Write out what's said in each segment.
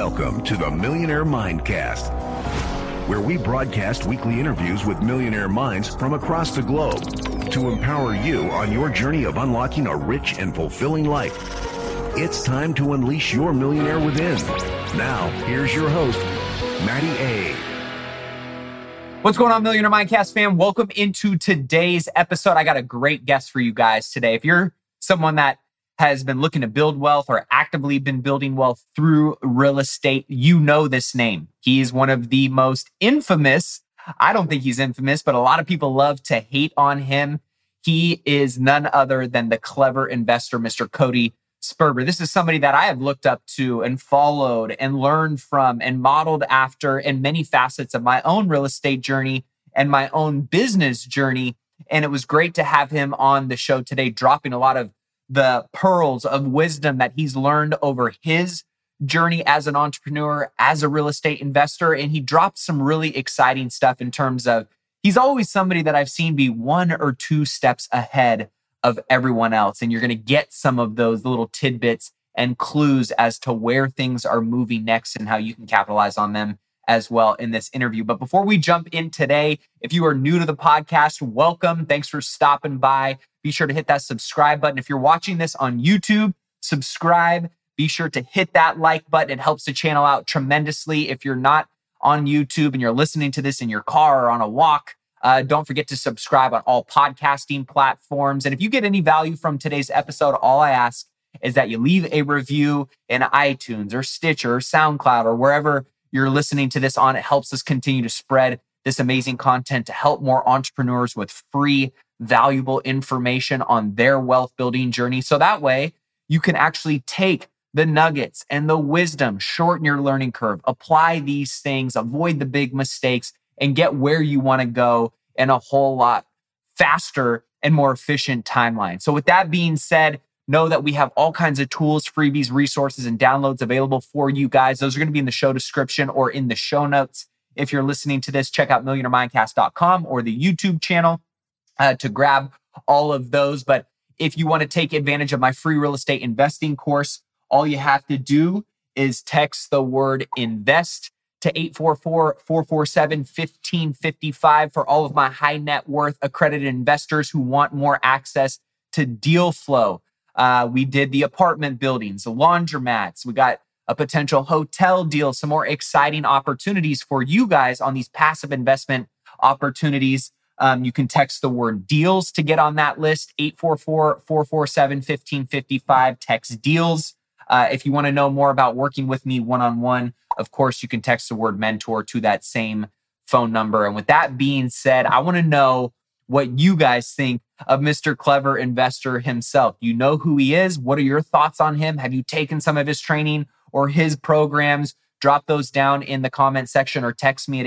Welcome to the Millionaire Mindcast, where we broadcast weekly interviews with millionaire minds from across the globe to empower you on your journey of unlocking a rich and fulfilling life. It's time to unleash your millionaire within. Now, here's your host, Matty A. What's going on, Millionaire Mindcast fam? Welcome into today's episode. I got a great guest for you guys today. If you're someone that has been looking to build wealth or actively been building wealth through real estate, you know this name. He's one of the most infamous. I don't think he's infamous, but a lot of people love to hate on him. He is none other than the clever investor, Mr. Cody Sperber. This is somebody that I have looked up to and followed and learned from and modeled after in many facets of my own real estate journey and my own business journey. And it was great to have him on the show today, dropping a lot of the pearls of wisdom that he's learned over his journey as an entrepreneur, as a real estate investor. And he dropped some really exciting stuff in terms of, he's always somebody that I've seen be one or two steps ahead of everyone else. And you're going to get some of those little tidbits and clues as to where things are moving next and how you can capitalize on them as well in this interview. But before we jump in today, if you are new to the podcast, welcome. Thanks for stopping by. Be sure to hit that subscribe button. If you're watching this on YouTube, subscribe. Be sure to hit that like button. It helps the channel out tremendously. If you're not on YouTube and you're listening to this in your car or on a walk, don't forget to subscribe on all podcasting platforms. And if you get any value from today's episode, all I ask is that you leave a review in iTunes or Stitcher or SoundCloud or wherever you're listening to this on. It helps us continue to spread this amazing content to help more entrepreneurs with free, valuable information on their wealth building journey. So that way you can actually take the nuggets and the wisdom, shorten your learning curve, apply these things, avoid the big mistakes, and get where you want to go in a whole lot faster and more efficient timeline. So with that being said, know that we have all kinds of tools, freebies, resources, and downloads available for you guys. Those are going to be in the show description or in the show notes. If you're listening to this, check out millionairemindcast.com or the YouTube channel to grab all of those. But if you want to take advantage of my free real estate investing course, all you have to do is text the word INVEST to 844-447-1555 for all of my high net worth accredited investors who want more access to deal flow. We did the apartment buildings, the laundromats. We got a potential hotel deal, some more exciting opportunities for you guys on these passive investment opportunities. You can text the word deals to get on that list, 844-447-1555, text deals. If you want to know more about working with me one-on-one, of course, you can text the word mentor to that same phone number. And with that being said, I want to know what you guys think of Mr. Clever Investor himself. You know who he is. What are your thoughts on him? Have you taken some of his training or his programs? Drop those down in the comment section or text me at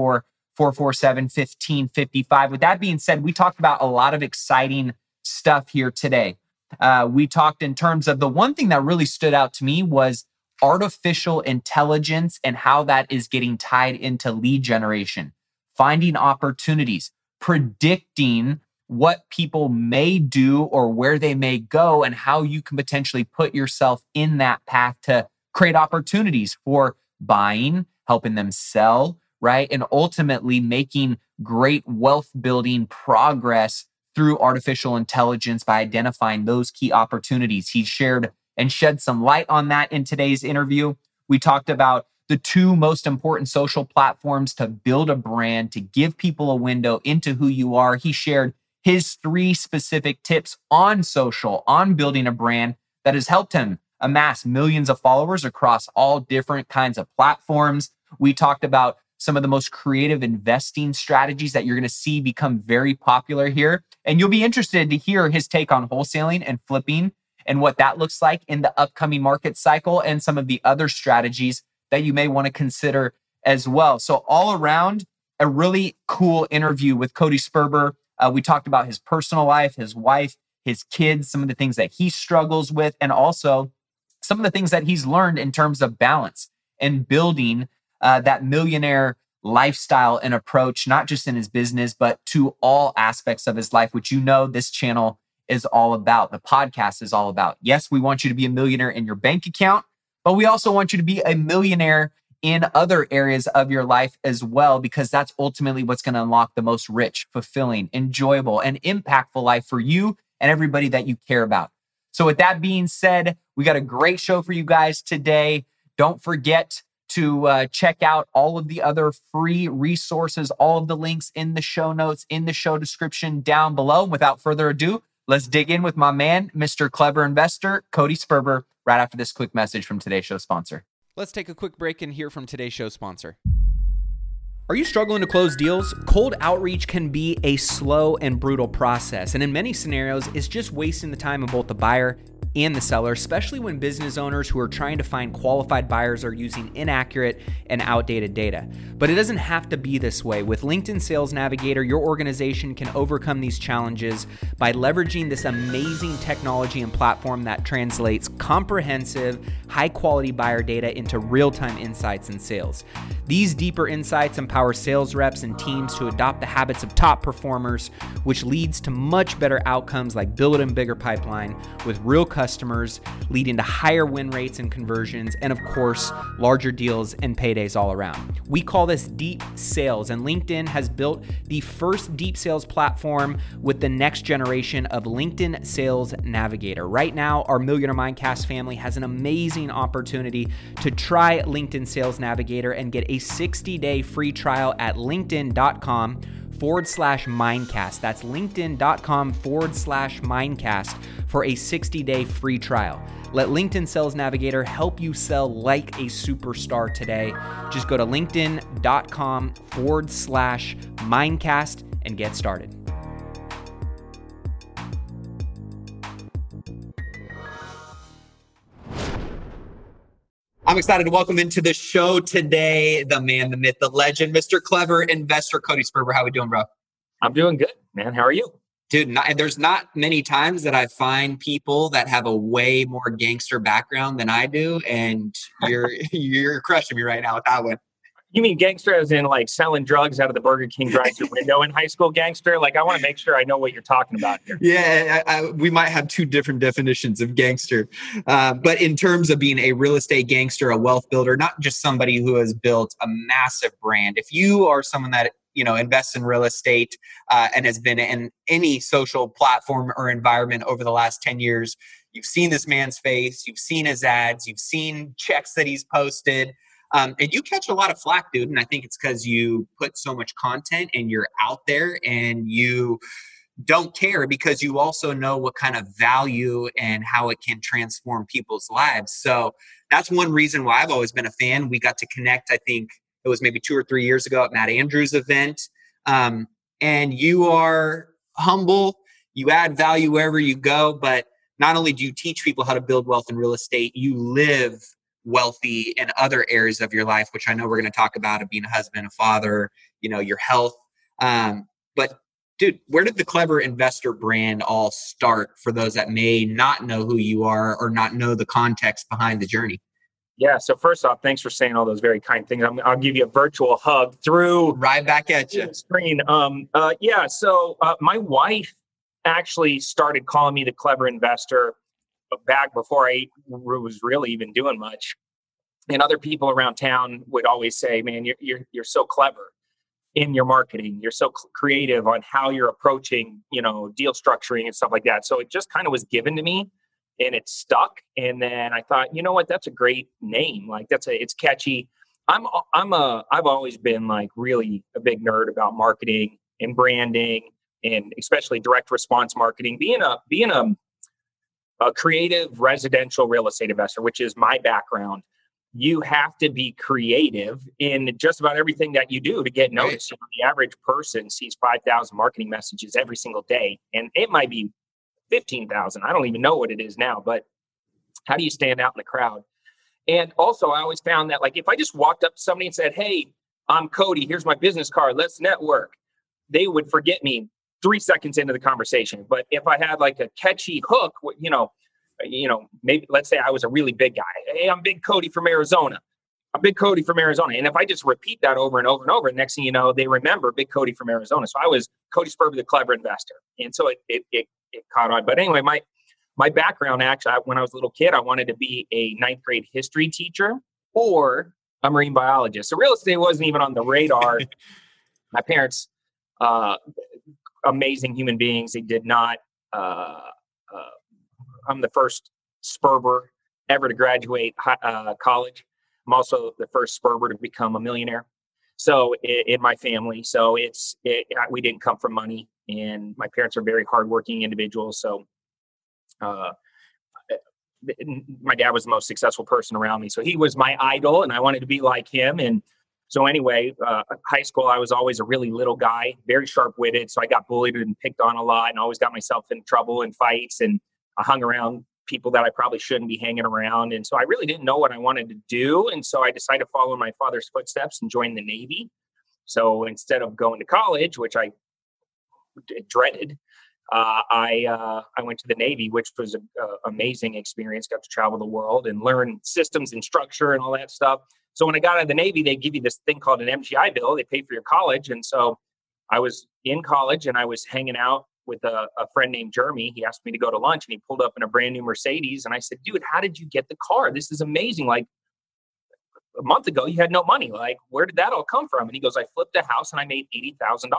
844-447-1555. With that being said, we talked about a lot of exciting stuff here today. We talked in terms of the one thing that really stood out to me was artificial intelligence and how that is getting tied into lead generation, finding opportunities, predicting what people may do or where they may go and how you can potentially put yourself in that path to create opportunities for buying, helping them sell, right? And ultimately making great wealth building progress through artificial intelligence by identifying those key opportunities. He shared and shed some light on that in today's interview. We talked about the two most important social platforms to build a brand, to give people a window into who you are. He shared his 3 specific tips on social, on building a brand that has helped him amass millions of followers across all different kinds of platforms. We talked about some of the most creative investing strategies that you're going to see become very popular here. And you'll be interested to hear his take on wholesaling and flipping and what that looks like in the upcoming market cycle and some of the other strategies that you may want to consider as well. So all around, a really cool interview with Cody Sperber. We talked about his personal life, his wife, his kids, some of the things that he struggles with, and also some of the things that he's learned in terms of balance and building that millionaire lifestyle and approach, not just in his business, but to all aspects of his life, which you know this channel is all about. The podcast is all about. Yes, we want you to be a millionaire in your bank account, But we also want you to be a millionaire in other areas of your life as well, because that's ultimately what's going to unlock the most rich, fulfilling, enjoyable, and impactful life for you and everybody that you care about. So with that being said, we got a great show for you guys today. Don't forget to check out all of the other free resources, all of the links in the show notes, in the show description down below. Without further ado, let's dig in with my man, Mr. Clever Investor, Cody Sperber, right after this quick message from today's show sponsor. Let's take a quick break and hear from today's show sponsor. Are you struggling to close deals? Cold outreach can be a slow and brutal process, and in many scenarios, it's just wasting the time of both the buyer and the seller, especially when business owners who are trying to find qualified buyers are using inaccurate and outdated data. But it doesn't have to be this way. With LinkedIn Sales Navigator, your organization can overcome these challenges by leveraging this amazing technology and platform that translates comprehensive, high-quality buyer data into real-time insights in sales. These deeper insights empower sales reps and teams to adopt the habits of top performers, which leads to much better outcomes like building a bigger pipeline with real customers, leading to higher win rates and conversions, and of course, larger deals and paydays all around. We call this deep sales, and LinkedIn has built the first deep sales platform with the next generation of LinkedIn Sales Navigator. Right now, our Millionaire Mindcast family has an amazing opportunity to try LinkedIn Sales Navigator and get a 60-day free trial at linkedin.com/Mindcast. That's linkedin.com/Mindcast for a 60-day free trial. Let LinkedIn Sales Navigator help you sell like a superstar today. Just go to linkedin.com/Mindcast and get started. I'm excited to welcome into the show today the man, the myth, the legend, Mr. Clever Investor, Cody Sperber. How we doing, bro? I'm doing good, man. How are you? Dude, there's not many times that I find people that have a way more gangster background than I do, and you're crushing me right now with that one. You mean gangster as in like selling drugs out of the Burger King drive-thru window in high school gangster? Like, I want to make sure I know what you're talking about here. Yeah, we might have two different definitions of gangster. But in terms of being a real estate gangster, a wealth builder, not just somebody who has built a massive brand. If you are someone that invests in real estate and has been in any social platform or environment over the last 10 years, you've seen this man's face, you've seen his ads, you've seen checks that he's posted. And you catch a lot of flack, dude. And I think it's because you put so much content and you're out there and you don't care because you also know what kind of value and how it can transform people's lives. So that's one reason why I've always been a fan. We got to connect, I think it was maybe 2 or 3 years ago at Matt Andrews' event. And you are humble. You add value wherever you go. But not only do you teach people how to build wealth in real estate, you live wealthy in other areas of your life, which I know we're going to talk about, of being a husband, a father, your health. But dude, where did the Clever Investor brand all start for those that may not know who you are or not know the context behind the journey? Yeah. So first off, thanks for saying all those very kind things. I'll give you a virtual hug through right back at you. Screen. So my wife actually started calling me the Clever Investor back before I was really even doing much. And other people around town would always say, man, you're so clever in your marketing. You're so creative on how you're approaching, deal structuring and stuff like that. So it just kind of was given to me and it stuck. And then I thought, you know what, that's a great name. Like it's catchy. I've always been like really a big nerd about marketing and branding and especially direct response marketing. Being a creative residential real estate investor, which is my background, you have to be creative in just about everything that you do to get noticed. Right. The average person sees 5,000 marketing messages every single day, and it might be 15,000. I don't even know what it is now, but how do you stand out in the crowd? And also, I always found that, like, if I just walked up to somebody and said, hey, I'm Cody, here's my business card, let's network, they would forget me 3 seconds into the conversation. But if I had like a catchy hook, maybe let's say I was a really big guy. Hey, I'm Big Cody from Arizona. I'm Big Cody from Arizona. And if I just repeat that over and over and over, next thing you know, they remember Big Cody from Arizona. So I was Cody Sperber, the Clever Investor. And so it caught on. But anyway, my my background, actually, when I was a little kid, I wanted to be a ninth grade history teacher or a marine biologist. So real estate wasn't even on the radar. My parents, amazing human beings. They did not, I'm the first Sperber ever to graduate college. I'm also the first Sperber to become a millionaire. So in my family, so we didn't come from money, and my parents are very hardworking individuals. So my dad was the most successful person around me. So he was my idol, and I wanted to be like him. And so anyway, high school, I was always a really little guy, very sharp-witted. So I got bullied and picked on a lot, and always got myself in trouble and fights. And I hung around people that I probably shouldn't be hanging around. And so I really didn't know what I wanted to do. And so I decided to follow my father's footsteps and join the Navy. So instead of going to college, which I dreaded, I went to the Navy, which was an amazing experience. Got to travel the world and learn systems and structure and all that stuff. So when I got out of the Navy, they give you this thing called an MGI Bill. They pay for your college. And so I was in college and I was hanging out with a friend named Jeremy. He asked me to go to lunch and he pulled up in a brand new Mercedes. And I said, dude, how did you get the car? This is amazing. Like a month ago, you had no money. Like, where did that all come from? And he goes, I flipped a house and I made $80,000.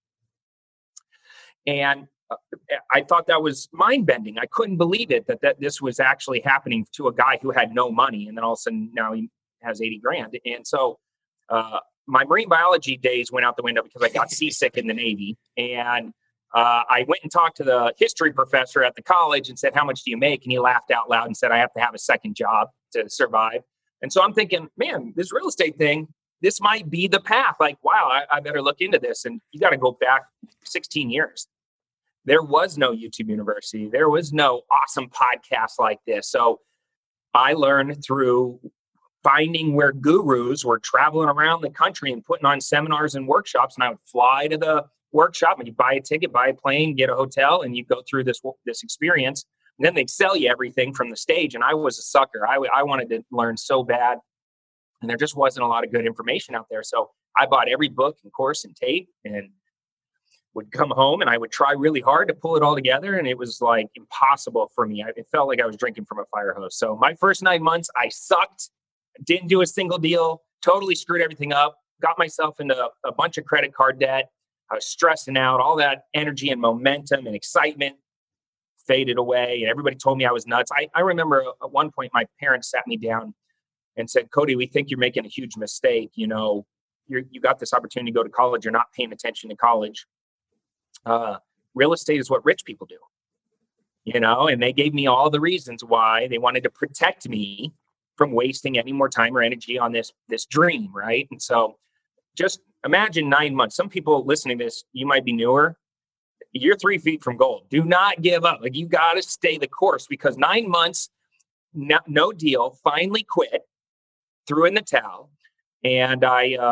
And I thought that was mind bending. I couldn't believe it that this was actually happening to a guy who had no money. And then all of a sudden now he has 80 grand. And so my marine biology days went out the window because I got seasick in the Navy. And I went and talked to the history professor at the college and said, how much do you make? And he laughed out loud and said, I have to have a second job to survive. And so I'm thinking, man, this real estate thing, this might be the path. Like, wow, I better look into this. And you got to go back 16 years. There was no YouTube University. There was no awesome podcast like this. So I learned through finding where gurus were traveling around the country and putting on seminars and workshops. And I would fly to the workshop and you buy a ticket, buy a plane, get a hotel, and you go through this experience. And then they'd sell you everything from the stage. And I was a sucker. I wanted to learn so bad. And there just wasn't a lot of good information out there. So I bought every book and course and tape and would come home and I would try really hard to pull it all together. And it was like impossible for me. It felt like I was drinking from a fire hose. So my first 9 months, I sucked, didn't do a single deal, totally screwed everything up, got myself into a bunch of credit card debt. I was stressing out, all that energy and momentum and excitement faded away. And everybody told me I was nuts. I remember at one point, my parents sat me down and said, Cody, we think you're making a huge mistake. You know, you got this opportunity to go to college. You're not paying attention to college. Real estate is what rich people do, you know, and they gave me all the reasons why they wanted to protect me from wasting any more time or energy on this dream. Right. And so just imagine 9 months. Some people listening to this, you might be newer. You're 3 feet from gold. Do not give up. Like, you got to stay the course, because 9 months, no deal, finally quit, threw in the towel. And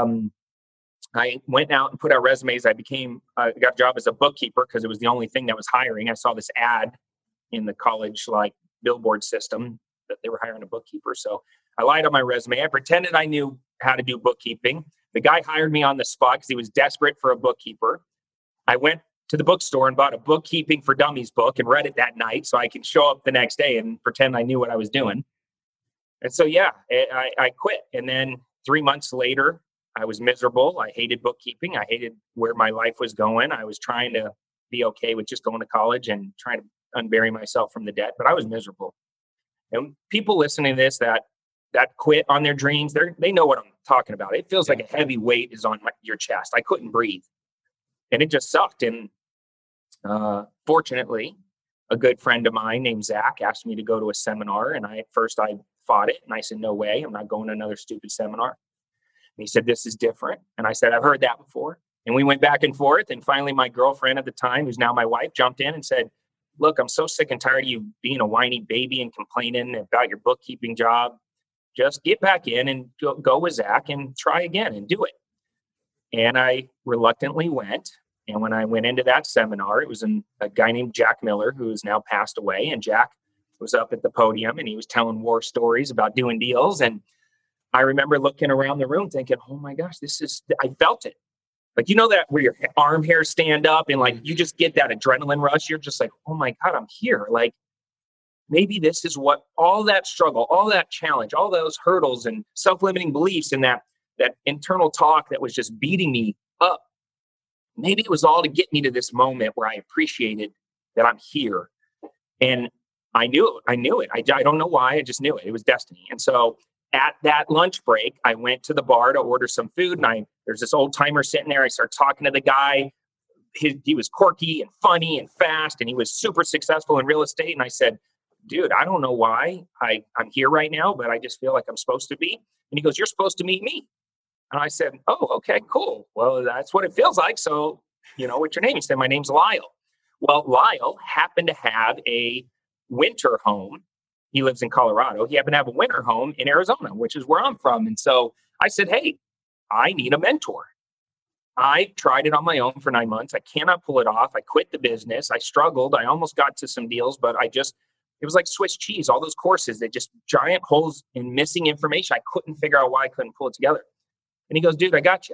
I went out and put out resumes. I got a job as a bookkeeper because it was the only thing that was hiring. I saw this ad in the college like billboard system that they were hiring a bookkeeper. So I lied on my resume. I pretended I knew how to do bookkeeping. The guy hired me on the spot because he was desperate for a bookkeeper. I went to the bookstore and bought a Bookkeeping for Dummies book and read it that night so I could show up the next day and pretend I knew what I was doing. And so, yeah, I quit. And then 3 months later, I was miserable. I hated bookkeeping. I hated where my life was going. I was trying to be okay with just going to college and trying to unbury myself from the debt, but I was miserable. And people listening to this that quit on their dreams, they know what I'm talking about. It feels like a heavy weight is on your chest. I couldn't breathe, and it just sucked. And fortunately, a good friend of mine named Zach asked me to go to a seminar, and at first I fought it, and I said, no way, I'm not going to another stupid seminar. And he said, this is different. And I said, I've heard that before. And we went back and forth. And finally, my girlfriend at the time, who's now my wife, jumped in and said, look, I'm so sick and tired of you being a whiny baby and complaining about your bookkeeping job. Just get back in and go with Zach and try again and do it. And I reluctantly went. And when I went into that seminar, it was a guy named Jack Miller, who is now passed away. And Jack was up at the podium and he was telling war stories about doing deals. And I remember looking around the room thinking, oh my gosh, I felt it. Like, you know, that where your arm hairs stand up and like, you just get that adrenaline rush. You're just like, oh my God, I'm here. Like, maybe this is what all that struggle, all that challenge, all those hurdles and self-limiting beliefs and that internal talk that was just beating me up. Maybe it was all to get me to this moment where I appreciated that I'm here. And I knew it. I don't know why. I just knew it. It was destiny. And so at that lunch break, I went to the bar to order some food. And there's this old timer sitting there. I start talking to the guy. He was quirky and funny and fast, and he was super successful in real estate. And I said, dude, I don't know why I'm here right now, but I just feel like I'm supposed to be. And he goes, you're supposed to meet me. And I said, oh, okay, cool. Well, that's what it feels like. So, what's your name? He said, my name's Lyle. Well, Lyle happened to have a winter home. He lives in Colorado. He happened to have a winter home in Arizona, which is where I'm from. And so I said, hey, I need a mentor. I tried it on my own for 9 months. I cannot pull it off. I quit the business. I struggled. I almost got to some deals, but it was like Swiss cheese. All those courses, they just giant holes in missing information. I couldn't figure out why I couldn't pull it together. And he goes, dude, I got you.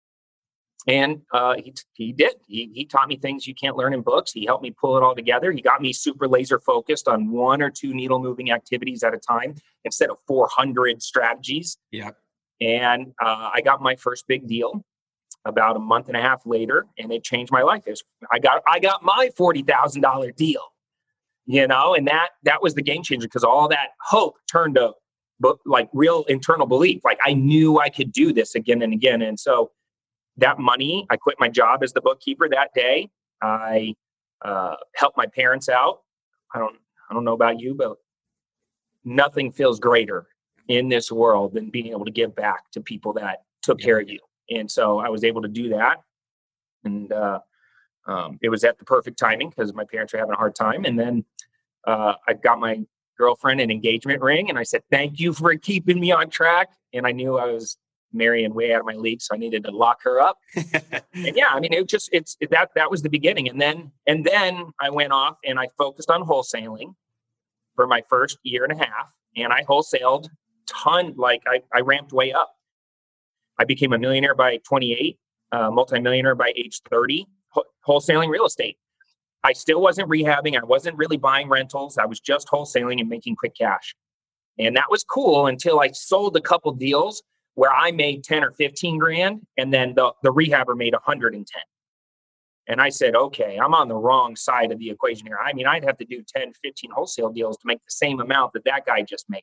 And he did. He taught me things you can't learn in books. He helped me pull it all together. He got me super laser focused on 1 or 2 needle moving activities at a time instead of 400 strategies. Yeah. And I got my first big deal about a month and a half later, and it changed my life. I got my $40,000 deal, and that was the game changer, because all that hope turned to like real internal belief. Like I knew I could do this again and again. And so that money, I quit my job as the bookkeeper that day. I helped my parents out. I don't know about you, but nothing feels greater in this world than being able to give back to people that took care of you. And so I was able to do that. And it was at the perfect timing because my parents were having a hard time. And then I got my girlfriend an engagement ring, and I said, thank you for keeping me on track. And I knew I was marrying way out of my league, so I needed to lock her up. And yeah, I mean, that was the beginning. And then I went off and I focused on wholesaling for my first year and a half, and I wholesaled ton. Like I ramped way up. I became a millionaire by 28, multimillionaire by age 30, wholesaling real estate. I still wasn't rehabbing. I wasn't really buying rentals. I was just wholesaling and making quick cash. And that was cool until I sold a couple deals where I made 10 or 15 grand, and then the rehabber made 110. And I said, okay, I'm on the wrong side of the equation here. I mean, I'd have to do 10, 15 wholesale deals to make the same amount that guy just made.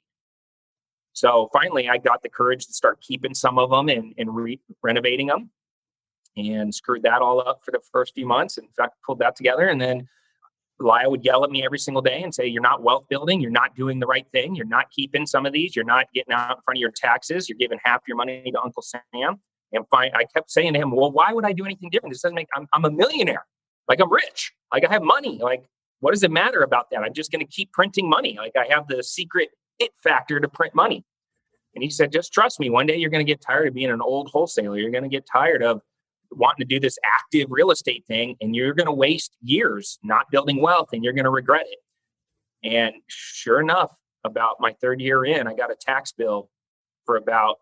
So finally, I got the courage to start keeping some of them and renovating them, and screwed that all up for the first few months. In fact, pulled that together. And then Lyle would yell at me every single day and say, you're not wealth building. You're not doing the right thing. You're not keeping some of these. You're not getting out in front of your taxes. You're giving half your money to Uncle Sam. And I kept saying to him, well, why would I do anything different? This doesn't make, I'm a millionaire. Like I'm rich. Like I have money. Like, what does it matter about that? I'm just going to keep printing money. Like I have the secret it factor to print money. And he said, just trust me. One day you're going to get tired of being an old wholesaler. You're going to get tired of wanting to do this active real estate thing, and you're going to waste years not building wealth, and you're going to regret it. And sure enough, about my 3rd year in, I got a tax bill for about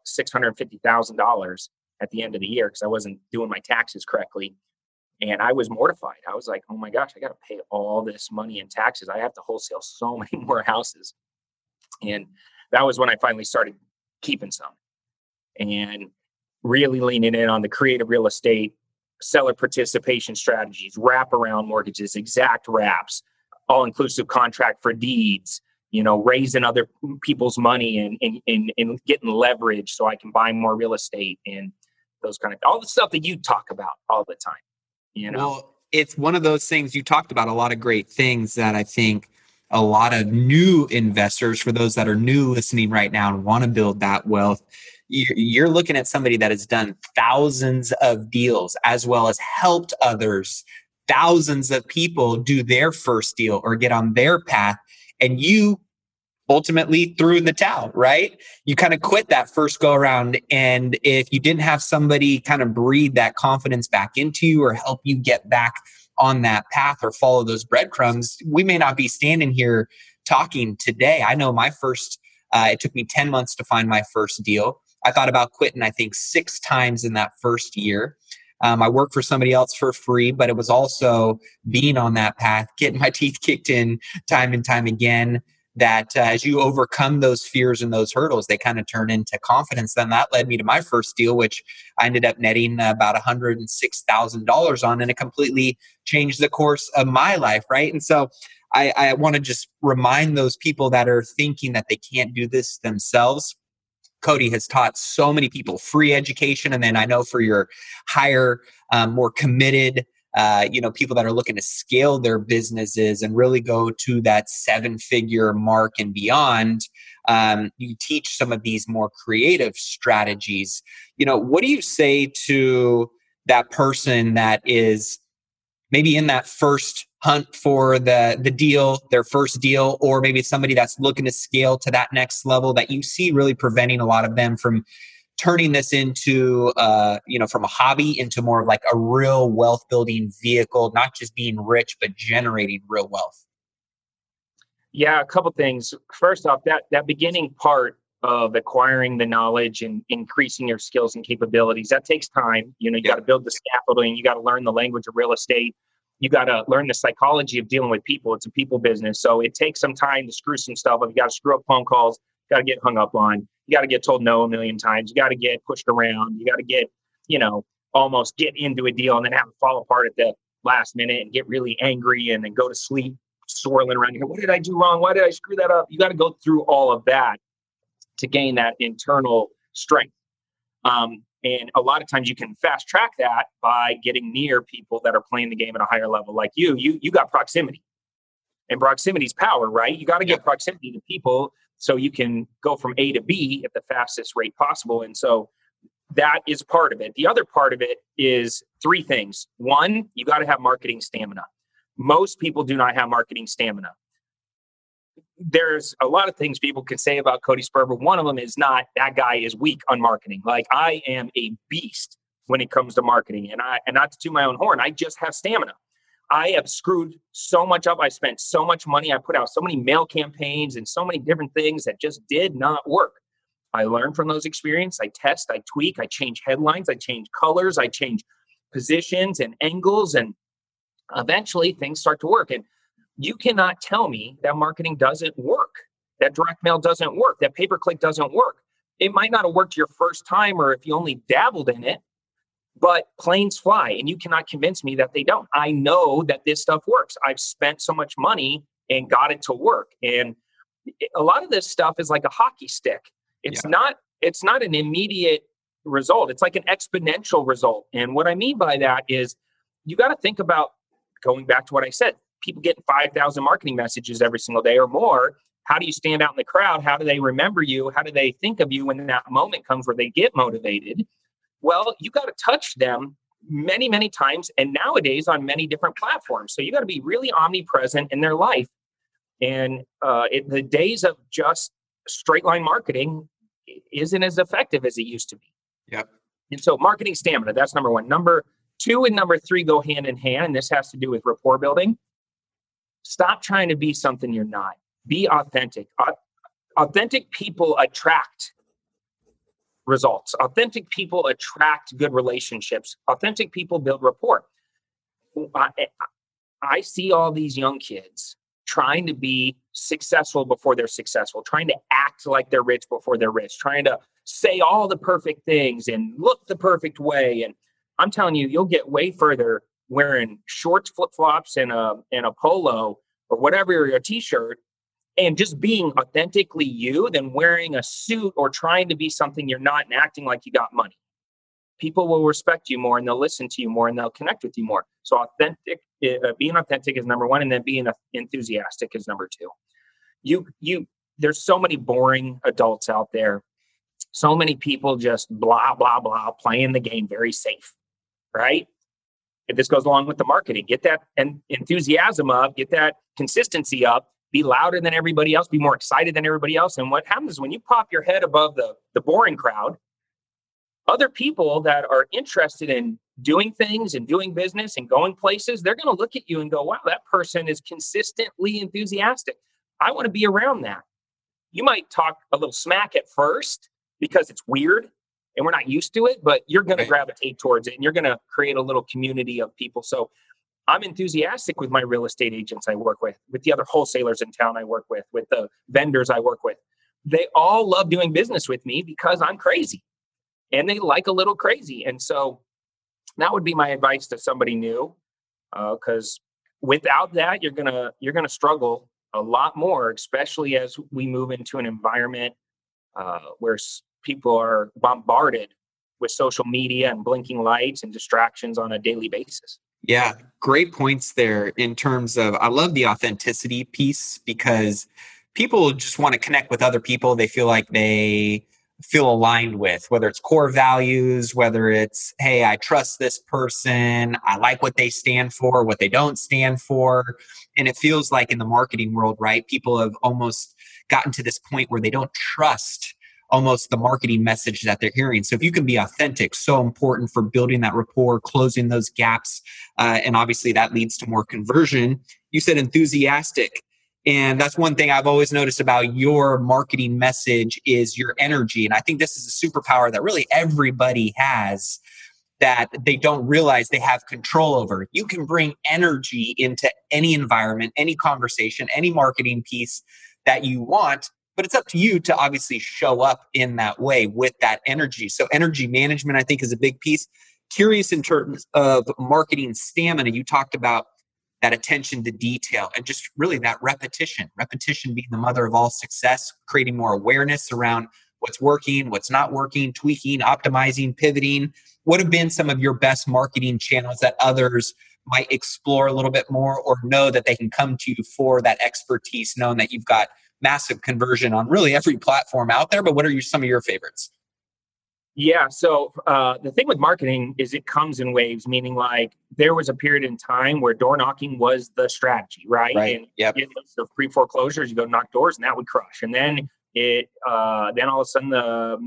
$650,000 at the end of the year because I wasn't doing my taxes correctly. And I was mortified. I was like, oh my gosh, I got to pay all this money in taxes. I have to wholesale so many more houses. And that was when I finally started keeping some and really leaning in on the creative real estate, seller participation strategies, wraparound mortgages, exact wraps, all-inclusive contract for deeds, raising other people's money and getting leverage so I can buy more real estate and those kind of, all the stuff that you talk about all the time, Well, it's one of those things. You talked about a lot of great things that I think a lot of new investors, for those that are new listening right now and want to build that wealth, you're looking at somebody that has done thousands of deals as well as helped others, thousands of people do their first deal or get on their path. And you ultimately threw in the towel, right? You kind of quit that first go around. And if you didn't have somebody kind of breathe that confidence back into you or help you get back on that path or follow those breadcrumbs, we may not be standing here talking today. I know my first, it took me 10 months to find my first deal. I thought about quitting, I think 6 times in that first year. I worked for somebody else for free, but it was also being on that path, getting my teeth kicked in time and time again. that as you overcome those fears and those hurdles, they kind of turn into confidence. Then that led me to my first deal, which I ended up netting about $106,000 on, and it completely changed the course of my life, right? And so I want to just remind those people that are thinking that they can't do this themselves. Cody has taught so many people free education. And then I know for your higher, more committed, people that are looking to scale their businesses and really go to that 7-figure mark and beyond, you teach some of these more creative strategies. What do you say to that person that is maybe in that first hunt for the deal, their first deal, or maybe somebody that's looking to scale to that next level that you see really preventing a lot of them from turning this into, from a hobby into more of like a real wealth building vehicle, not just being rich, but generating real wealth? Yeah, a couple things. First off, that beginning part of acquiring the knowledge and increasing your skills and capabilities, that takes time. You got to build the scaffolding. You got to learn the language of real estate. You got to learn the psychology of dealing with people. It's a people business. So it takes some time to screw some stuff up. You got to screw up phone calls. Got to get hung up on. You got to get told no a million times. You got to get pushed around. You got to get, almost get into a deal and then have it fall apart at the last minute and get really angry and then go to sleep swirling around here. What did I do wrong? Why did I screw that up? You got to go through all of that to gain that internal strength. And a lot of times you can fast track that by getting near people that are playing the game at a higher level. Like you got proximity, and proximity is power, right? You got to get proximity to people so you can go from A to B at the fastest rate possible. And so that is part of it. The other part of it is 3 things. 1, you got to have marketing stamina. Most people do not have marketing stamina. There's a lot of things people can say about Cody Sperber. One of them is not that guy is weak on marketing. Like, I am a beast when it comes to marketing, and not to toot my own horn, I just have stamina. I have screwed so much up. I spent so much money. I put out so many mail campaigns and so many different things that just did not work. I learn from those experiences. I test, I tweak, I change headlines, I change colors, I change positions and angles, and eventually things start to work. And you cannot tell me that marketing doesn't work, that direct mail doesn't work, that pay-per-click doesn't work. It might not have worked your first time or if you only dabbled in it, but planes fly, and you cannot convince me that they don't. I know that this stuff works. I've spent so much money and got it to work. And a lot of this stuff is like a hockey stick. It's not an immediate result. It's like an exponential result. And what I mean by that is you got to think about, going back to what I said, people getting 5,000 marketing messages every single day or more. How do you stand out in the crowd? How do they remember you? How do they think of you when that moment comes where they get motivated? Well, you got to touch them many, many times, and nowadays on many different platforms. So you got to be really omnipresent in their life. And the days of just straight line marketing isn't as effective as it used to be. Yep. And so marketing stamina, that's number 1. Number 2 and number 3 go hand in hand. And this has to do with rapport building. Stop trying to be something you're not. Be authentic. Authentic people attract results. Authentic people attract good relationships. Authentic people build rapport. I see all these young kids trying to be successful before they're successful, trying to act like they're rich before they're rich, trying to say all the perfect things and look the perfect way. And I'm telling you, you'll get way further wearing shorts, flip-flops, and a polo or whatever, a t-shirt, and just being authentically you than wearing a suit or trying to be something you're not and acting like you got money. People will respect you more, and they'll listen to you more, and they'll connect with you more. So being authentic is number 1, and then being enthusiastic is number 2. There's so many boring adults out there. So many people just blah, blah, blah, playing the game very safe, right? If this goes along with the marketing, get that enthusiasm up, get that consistency up, be louder than everybody else, be more excited than everybody else. And what happens is when you pop your head above the boring crowd, other people that are interested in doing things and doing business and going places, they're going to look at you and go, wow, that person is consistently enthusiastic. I want to be around that. You might talk a little smack at first because it's weird and we're not used to it, but you're going to gravitate towards it, and you're going to create a little community of people. So I'm enthusiastic with my real estate agents I work with the other wholesalers in town I work with the vendors I work with. They all love doing business with me because I'm crazy and they like a little crazy. And so that would be my advice to somebody new, because without that, you're gonna struggle a lot more, especially as we move into an environment where people are bombarded with social media and blinking lights and distractions on a daily basis. Yeah, great points there in terms of, I love the authenticity piece because people just want to connect with other people they feel like they feel aligned with, whether it's core values, whether it's, hey, I trust this person, I like what they stand for, what they don't stand for. And it feels like in the marketing world, right, people have almost gotten to this point where they don't trust almost the marketing message that they're hearing. So if you can be authentic, so important for building that rapport, closing those gaps, and obviously that leads to more conversion. You said enthusiastic. And that's one thing I've always noticed about your marketing message is your energy. And I think this is a superpower that really everybody has that they don't realize they have control over. You can bring energy into any environment, any conversation, any marketing piece that you want, but it's up to you to obviously show up in that way with that energy. So energy management, I think, is a big piece. Curious in terms of marketing stamina, you talked about that attention to detail and just really that repetition being the mother of all success, creating more awareness around what's working, what's not working, tweaking, optimizing, pivoting. What have been some of your best marketing channels that others might explore a little bit more or know that they can come to you for that expertise, knowing that you've got massive conversion on really every platform out there? But what are some of your favorites? Yeah. So the thing with marketing is it comes in waves, meaning like there was a period in time where door knocking was the strategy, right? And yep. So pre-foreclosures, you go knock doors and that would crush. And then then all of a sudden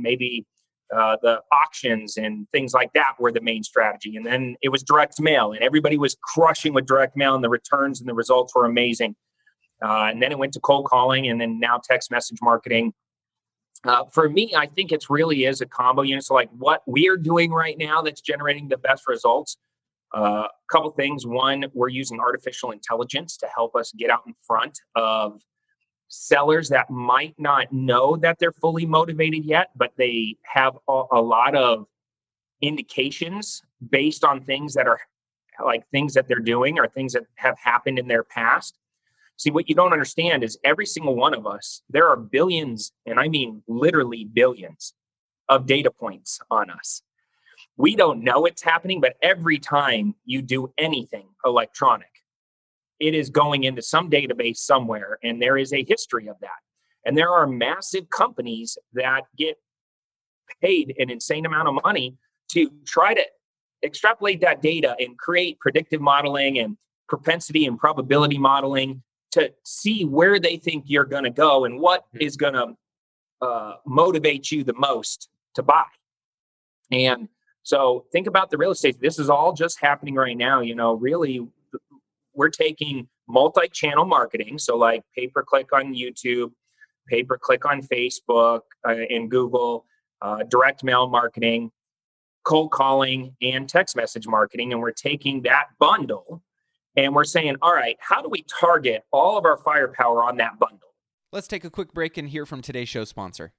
the auctions and things like that were the main strategy. And then it was direct mail and everybody was crushing with direct mail and the returns and the results were amazing. And then it went to cold calling and then now text message marketing. For me, I think it's really is a combo unit. So like what we're doing right now that's generating the best results. A couple things. One, we're using artificial intelligence to help us get out in front of sellers that might not know that they're fully motivated yet, but they have a lot of indications based on things that are like things that they're doing or things that have happened in their past. See, what you don't understand is every single one of us, there are billions, and I mean literally billions of data points on us. We don't know it's happening, but every time you do anything electronic, it is going into some database somewhere, and there is a history of that. And there are massive companies that get paid an insane amount of money to try to extrapolate that data and create predictive modeling and propensity and probability modeling to see where they think you're going to go and what is going to motivate you the most to buy. And so think about the real estate. This is all just happening right now. You know, really, we're taking multi-channel marketing. So like pay-per-click on YouTube, pay-per-click on Facebook and Google, direct mail marketing, cold calling, and text message marketing. And we're taking that bundle and we're saying, all right, how do we target all of our firepower on that bundle? Let's take a quick break and hear from today's show sponsor.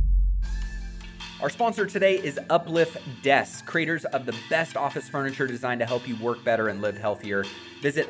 Our sponsor today is Uplift Desks, creators of the best office furniture designed to help you work better and live healthier. Visit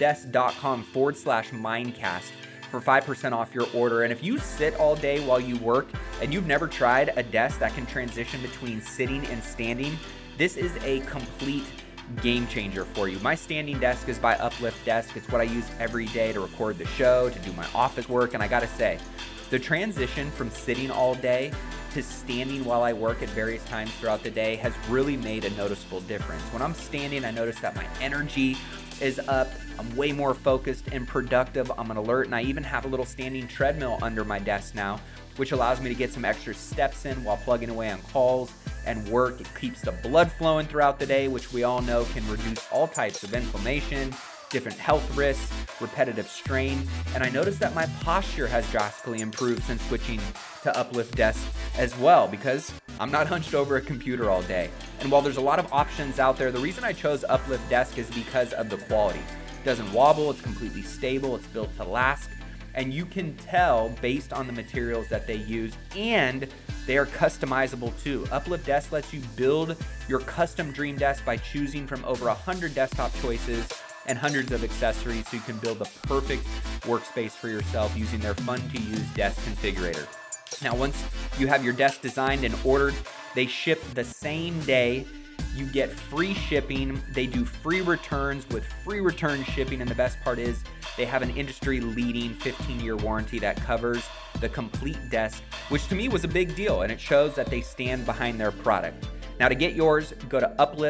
upliftdesk.com/mindcast for 5% off your order. And if you sit all day while you work and you've never tried a desk that can transition between sitting and standing, this is a complete game changer for you. My standing desk is by Uplift Desk. It's what I use every day to record the show, to do my office work. And I gotta say, the transition from sitting all day to standing while I work at various times throughout the day has really made a noticeable difference. When I'm standing, I notice that my energy is up. I'm way more focused and productive. I'm alert, and I even have a little standing treadmill under my desk now, which allows me to get some extra steps in while plugging away on calls and work. It keeps the blood flowing throughout the day, which we all know can reduce all types of inflammation, different health risks, repetitive strain. And I noticed that my posture has drastically improved since switching to Uplift Desk as well, because I'm not hunched over a computer all day. And while there's a lot of options out there, the reason I chose Uplift Desk is because of the quality. It doesn't wobble, it's completely stable, it's built to last, and you can tell based on the materials that they use, and they are customizable too. Uplift Desk lets you build your custom dream desk by choosing from over 100 desktop choices and hundreds of accessories, so you can build the perfect workspace for yourself using their fun-to-use desk configurator. Now, once you have your desk designed and ordered, they ship the same day. You get free shipping. They do free returns with free return shipping, and the best part is they have an industry-leading 15-year warranty that covers the complete desk, which to me was a big deal, and it shows that they stand behind their product. Now, to get yours, go to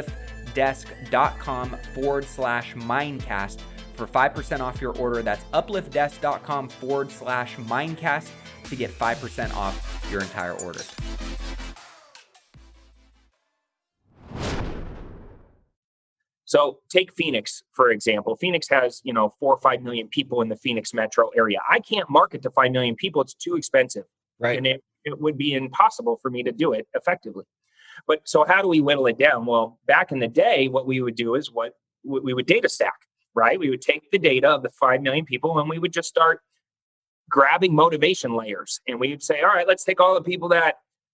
upliftdesk.com/Mindcast for 5% off your order. That's upliftdesk.com/Mindcast to get 5% off your entire order. So take Phoenix, for example. Phoenix has, 4 or 5 million people in the Phoenix metro area. I can't market to 5 million people. It's too expensive. Right. And it would be impossible for me to do it effectively. But so how do we whittle it down? Well, back in the day, what we would do is we would data stack, right? We would take the data of the 5 million people and we would just start grabbing motivation layers. And we would say, all right, let's take all the people that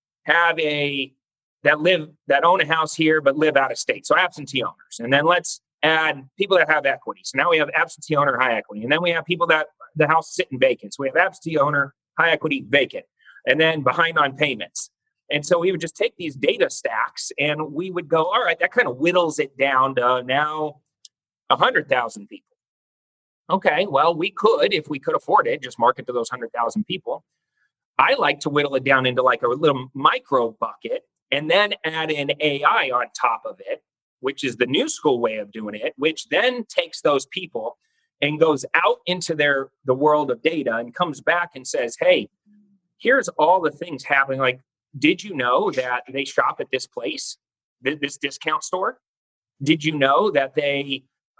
own a house here but live out of state, so absentee owners, and then let's add people that have equity. So now we have absentee owner, high equity, and then we have people that the house is sitting vacant. So we have absentee owner, high equity, vacant, and then behind on payments. And so we would just take these data stacks and we would go, all right, that kind of whittles it down to now 100,000 people. Okay, well, we could, if we could afford it, just market to those 100,000 people. I like to whittle it down into like a little micro bucket and then add in AI on top of it, which is the new school way of doing it, which then takes those people and goes out into the world of data and comes back and says, hey, here's all the things happening. Like, did you know that they shop at this place, this discount store? Did you know that they,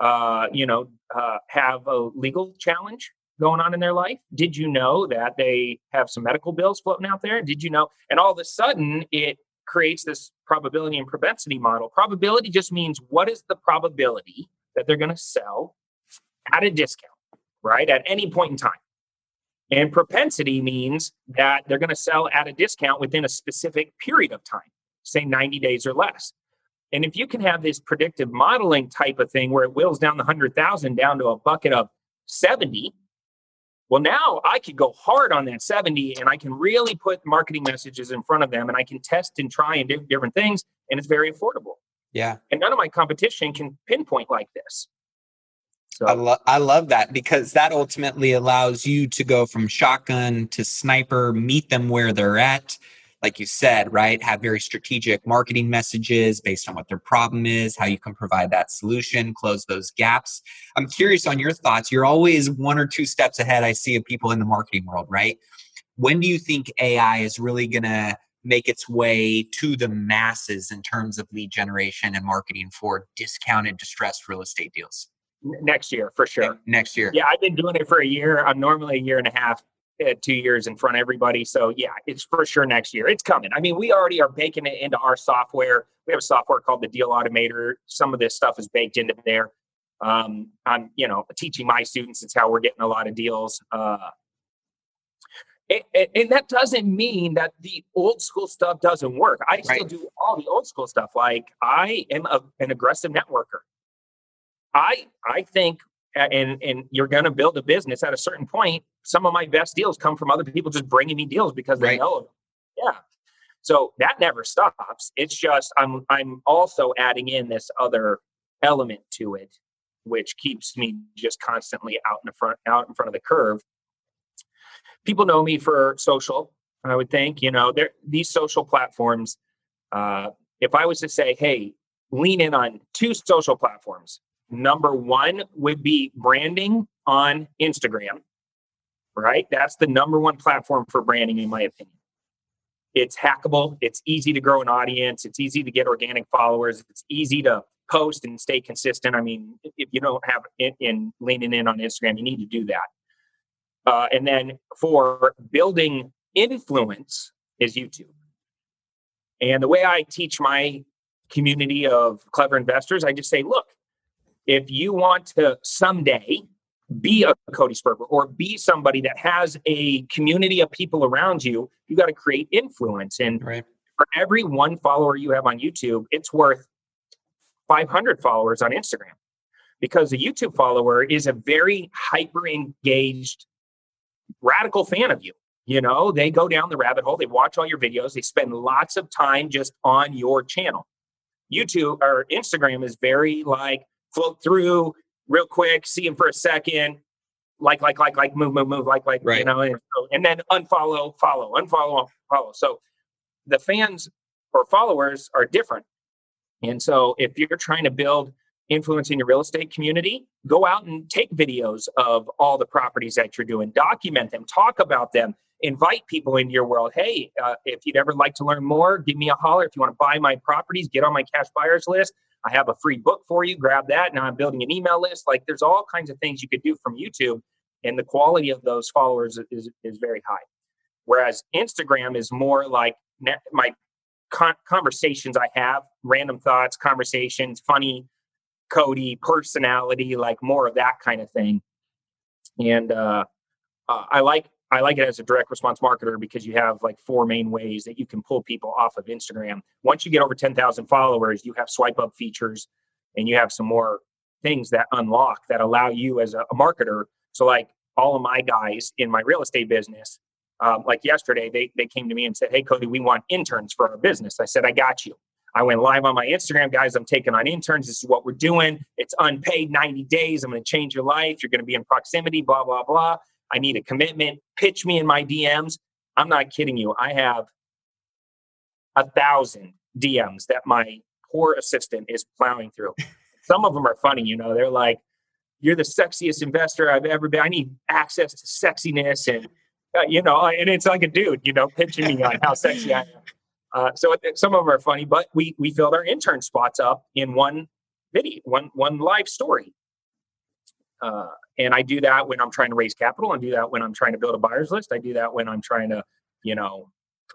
have a legal challenge going on in their life? Did you know that they have some medical bills floating out there? Did you know? And all of a sudden, it creates this probability and propensity model. Probability just means what is the probability that they're going to sell at a discount, right? At any point in time. And propensity means that they're going to sell at a discount within a specific period of time, say 90 days or less. And if you can have this predictive modeling type of thing where it whittles down the 100,000 down to a bucket of 70, well, now I could go hard on that 70 and I can really put marketing messages in front of them and I can test and try and do different things. And it's very affordable. Yeah. And none of my competition can pinpoint like this. So I love that, because that ultimately allows you to go from shotgun to sniper, meet them where they're at. Like you said, right? Have very strategic marketing messages based on what their problem is, how you can provide that solution, close those gaps. I'm curious on your thoughts. You're always 1 or 2 steps ahead, I see, of people in the marketing world, right? When do you think AI is really going to make its way to the masses in terms of lead generation and marketing for discounted, distressed real estate deals? next year, for sure. Next year. Yeah, I've been doing it for a year. I'm normally a year and a half, 2 years in front of everybody. So yeah, it's for sure next year. It's coming. I mean, we already are baking it into our software. We have a software called the Deal Automator. Some of this stuff is baked into there. I'm, teaching my students. It's how we're getting a lot of deals. And that doesn't mean that the old school stuff doesn't work. I still do all the old school stuff. Like, I am an aggressive networker. I think, and you're going to build a business at a certain point. Some of my best deals come from other people just bringing me deals because they know them. Yeah. So that never stops. It's just, I'm also adding in this other element to it, which keeps me just constantly out in front of the curve. People know me for social, I would think. These social platforms, if I was to say, hey, lean in on 2 social platforms, number 1 would be branding on Instagram, right? That's the number 1 platform for branding, in my opinion. It's hackable. It's easy to grow an audience. It's easy to get organic followers. It's easy to post and stay consistent. I mean, if you don't have it in leaning in on Instagram, you need to do that. And then for building influence is YouTube. And the way I teach my community of clever investors, I just say, look, if you want to someday be a Cody Sperber or be somebody that has a community of people around you, you got to create influence. And for every one follower you have on YouTube, it's worth 500 followers on Instagram, because a YouTube follower is a very hyper engaged, radical fan of you. You know, they go down the rabbit hole, they watch all your videos, they spend lots of time just on your channel. YouTube or Instagram is very like float through real quick, see him for a second, like, move, like, right. You know, and then unfollow, follow. So the fans or followers are different. And so if you're trying to build influence in your real estate community, go out and take videos of all the properties that you're doing, document them, talk about them, invite people into your world. Hey, if you'd ever like to learn more, give me a holler. If you want to buy my properties, get on my cash buyers list. I have a free book for you. Grab that. Now I'm building an email list. Like, there's all kinds of things you could do from YouTube, and the quality of those followers is very high. Whereas Instagram is more like my conversations I have, random thoughts, conversations, funny, Cody, personality, like more of that kind of thing. And I like it as a direct response marketer, because you have like 4 main ways that you can pull people off of Instagram. Once you get over 10,000 followers, you have swipe up features, and you have some more things that unlock that allow you as a marketer. So like all of my guys in my real estate business, like yesterday, they came to me and said, hey, Cody, we want interns for our business. I said, I got you. I went live on my Instagram, guys. I'm taking on interns. This is what we're doing. It's unpaid, 90 days. I'm going to change your life. You're going to be in proximity, blah, blah, blah. I need a commitment. Pitch me in my DMs. I'm not kidding you. I have 1,000 DMs that my poor assistant is plowing through. Some of them are funny. You know, they're like, you're the sexiest investor I've ever been. I need access to sexiness. And, you know, and it's like a dude, you know, pitching me on how sexy I am. So some of them are funny, but we filled our intern spots up in one video, one live story. And I do that when I'm trying to raise capital. I do that when I'm trying to build a buyer's list. I do that when I'm trying to, you know,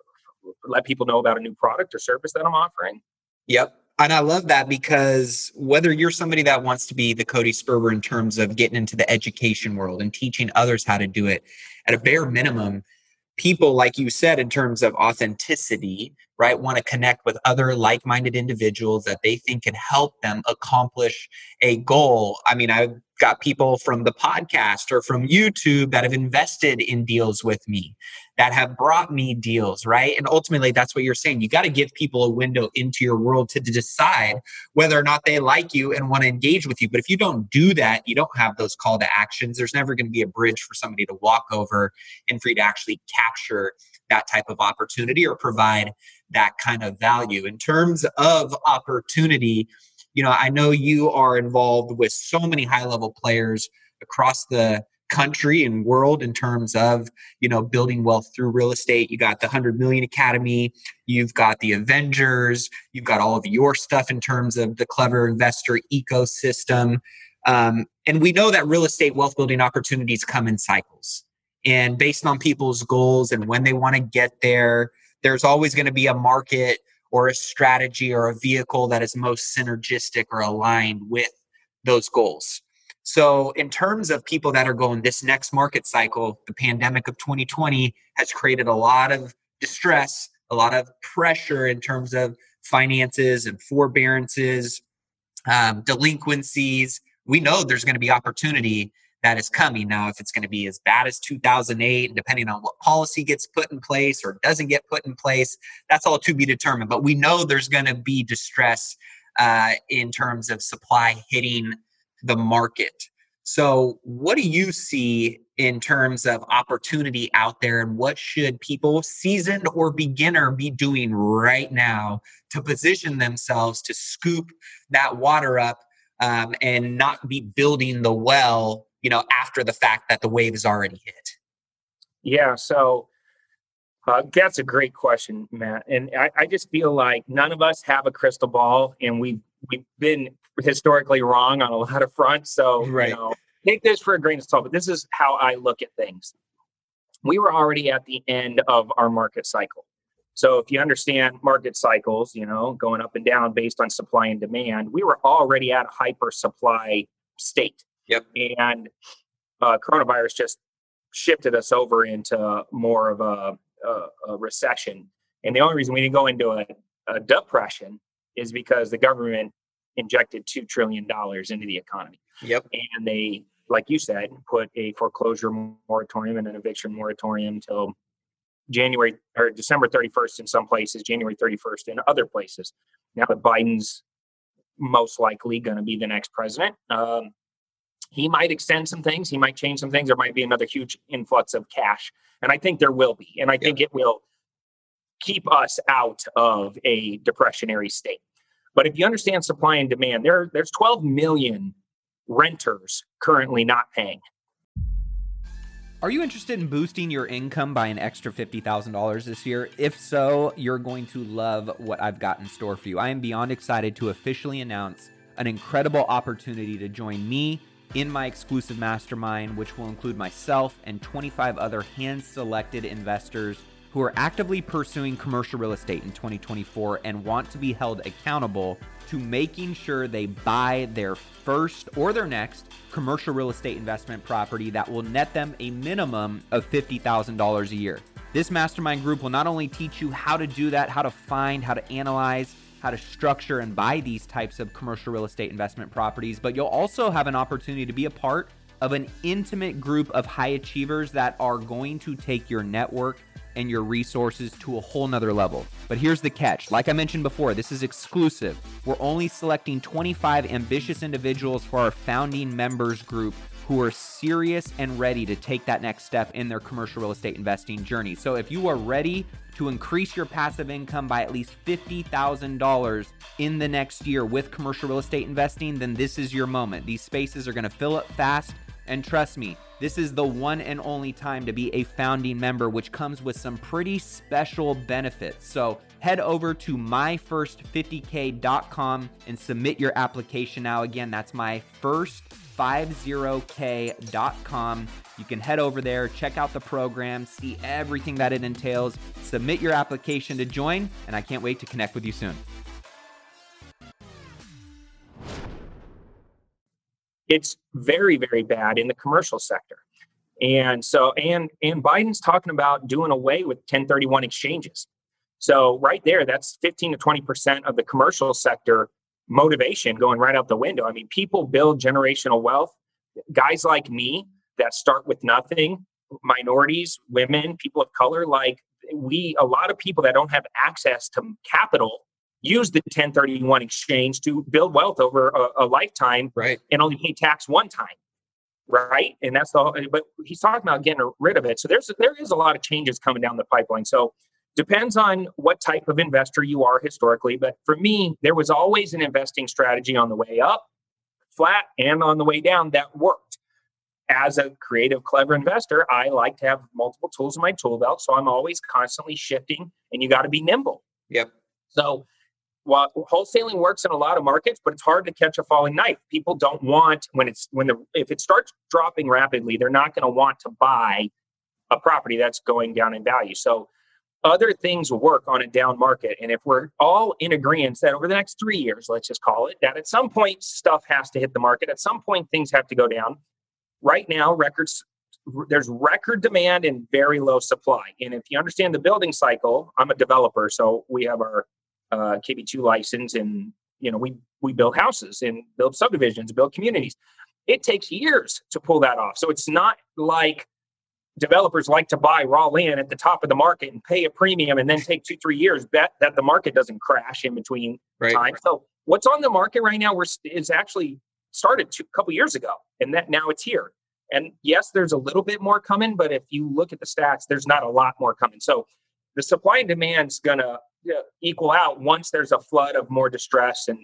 let people know about a new product or service that I'm offering. Yep. And I love that, because whether you're somebody that wants to be the Cody Sperber in terms of getting into the education world and teaching others how to do it, at a bare minimum, people, like you said, in terms of authenticity, right, want to connect with other like-minded individuals that they think can help them accomplish a goal. I mean, I've got people from the podcast or from YouTube that have invested in deals with me, that have brought me deals, right? And ultimately, that's what you're saying. You got to give people a window into your world to decide whether or not they like you and want to engage with you. But if you don't do that, you don't have those call to actions, there's never going to be a bridge for somebody to walk over and for you to actually capture that type of opportunity or provide that kind of value. In terms of opportunity, you know, I know you are involved with so many high-level players across the country and world in terms of, you know, building wealth through real estate. You got the 100 Million Academy, you've got the Avengers, you've got all of your stuff in terms of the Clever Investor ecosystem. And we know that real estate wealth building opportunities come in cycles. And based on people's goals and when they want to get there, there's always going to be a market or a strategy or a vehicle that is most synergistic or aligned with those goals. So in terms of people that are going this next market cycle, the pandemic of 2020 has created a lot of distress, a lot of pressure in terms of finances and forbearances, delinquencies. We know there's going to be opportunity that is coming. Now, if it's going to be as bad as 2008, and depending on what policy gets put in place or doesn't get put in place, that's all to be determined. But we know there's going to be distress in terms of supply hitting the market. So what do you see in terms of opportunity out there, and what should people, seasoned or beginner, be doing right now to position themselves to scoop that water up and not be building the well, you know, after the fact that the wave has already hit? Yeah, so that's a great question, Matt. And I just feel like none of us have a crystal ball, and we've been historically wrong on a lot of fronts. So, right. You know, take this for a grain of salt, but this is how I look at things. We were already at the end of our market cycle. So if you understand market cycles, going up and down based on supply and demand, we were already at a hyper supply state. Yep. And coronavirus just shifted us over into more of a recession. And the only reason we didn't go into a depression is because the government injected $2 trillion into the economy. Yep. And they, like you said, put a foreclosure moratorium and an eviction moratorium till January or December 31st in some places, January 31st in other places. Now that Biden's most likely going to be the next president, he might extend some things. He might change some things. There might be another huge influx of cash. And I think there will be. And I think it will keep us out of a depressionary state. But if you understand supply and demand, there's 12 million renters currently not paying. Are you interested in boosting your income by an extra $50,000 this year? If so, you're going to love what I've got in store for you. I am beyond excited to officially announce an incredible opportunity to join me in my exclusive mastermind, which will include myself and 25 other hand-selected investors who are actively pursuing commercial real estate in 2024 and want to be held accountable to making sure they buy their first or their next commercial real estate investment property that will net them a minimum of $50,000 a year. This mastermind group will not only teach you how to do that, how to find, how to analyze, how to structure and buy these types of commercial real estate investment properties, but you'll also have an opportunity to be a part of an intimate group of high achievers that are going to take your network and your resources to a whole nother level. But here's the catch. Like I mentioned before, this is exclusive. We're only selecting 25 ambitious individuals for our founding members group who are serious and ready to take that next step in their commercial real estate investing journey. So if you are ready to increase your passive income by at least $50,000 in the next year with commercial real estate investing, then this is your moment. These spaces are going to fill up fast. And trust me, this is the one and only time to be a founding member, which comes with some pretty special benefits. So head over to myfirst50k.com and submit your application now. Again, that's myfirst50k.com. You can head over there, check out the program, see everything that it entails, submit your application to join, and I can't wait to connect with you soon. It's very, very bad in the commercial sector. And so, and Biden's talking about doing away with 1031 exchanges. So right there, that's 15 to 20% of the commercial sector motivation going right out the window. I mean, people build generational wealth. Guys like me that start with nothing, minorities, women, people of color, a lot of people that don't have access to capital use the 1031 exchange to build wealth over a lifetime, right, and only pay tax one time, right? And that's but he's talking about getting rid of it. So there is a lot of changes coming down the pipeline. So depends on what type of investor you are historically. But for me, there was always an investing strategy on the way up, flat, and on the way down that worked. As a creative, clever investor, I like to have multiple tools in my tool belt. So I'm always constantly shifting, and you got to be nimble. Yep. So while wholesaling works in a lot of markets, but it's hard to catch a falling knife. People don't want if it starts dropping rapidly, they're not going to want to buy a property that's going down in value. So other things work on a down market. And if we're all in agreement that over the next 3 years, let's just call it, that at some point stuff has to hit the market. At some point things have to go down. Right now, there's record demand and very low supply. And if you understand the building cycle, I'm a developer, so we have our KB2 license, and we build houses and build subdivisions, build communities. It takes years to pull that off. So it's not like developers like to buy raw land at the top of the market and pay a premium and then take 2-3 years that the market doesn't crash in between time. So what's on the market right now is actually started a couple years ago, and that now it's here. And yes, there's a little bit more coming, but if you look at the stats, there's not a lot more coming. So the supply and demand is going to equal out once there's a flood of more distress and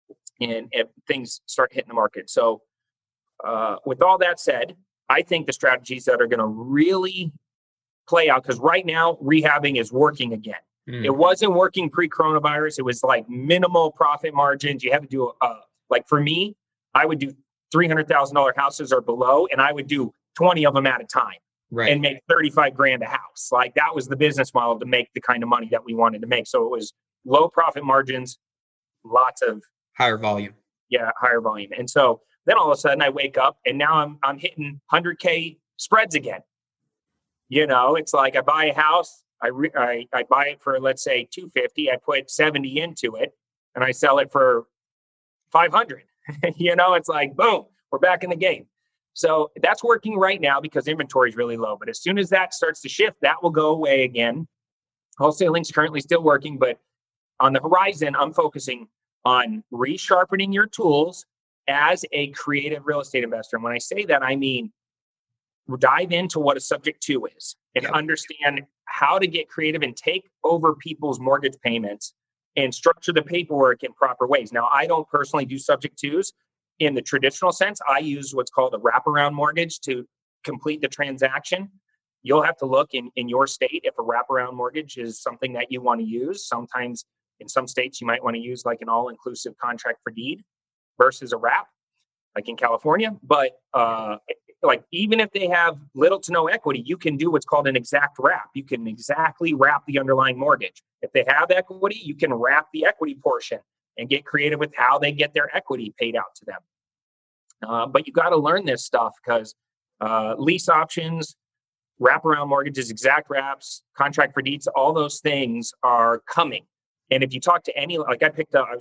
things start hitting the market. So with all that said, I think the strategies that are going to really play out, because right now rehabbing is working again. It wasn't working pre-coronavirus. It was like minimal profit margins. You had to do for me, I would do $300,000 houses or below, and I would do 20 of them at a time. and make 35 grand a house. Like that was the business model to make the kind of money that we wanted to make. So it was low profit margins, lots of higher volume. Yeah, higher volume. And so then all of a sudden I wake up and now I'm hitting 100K spreads again. You know, it's like I buy a house, I buy it for, let's say 250, I put 70 into it and I sell it for 500. You know, it's like, boom, we're back in the game. So that's working right now because inventory is really low. But as soon as that starts to shift, that will go away again. Wholesaling's currently still working, but on the horizon, I'm focusing on resharpening your tools as a creative real estate investor. And when I say that, I mean dive into what a subject to is and understand how to get creative and take over people's mortgage payments and structure the paperwork in proper ways. Now, I don't personally do subject tos in the traditional sense. I use what's called a wraparound mortgage to complete the transaction. You'll have to look in your state if a wraparound mortgage is something that you want to use. Sometimes in some states, you might want to use like an all-inclusive contract for deed versus a wrap, like in California. But like even if they have little to no equity, you can do what's called an exact wrap. You can exactly wrap the underlying mortgage. If they have equity, you can wrap the equity portion and get creative with how they get their equity paid out to them. But you got to learn this stuff because lease options, wraparound mortgages, exact wraps, contract for deeds, all those things are coming. And if you talk to any, like I picked up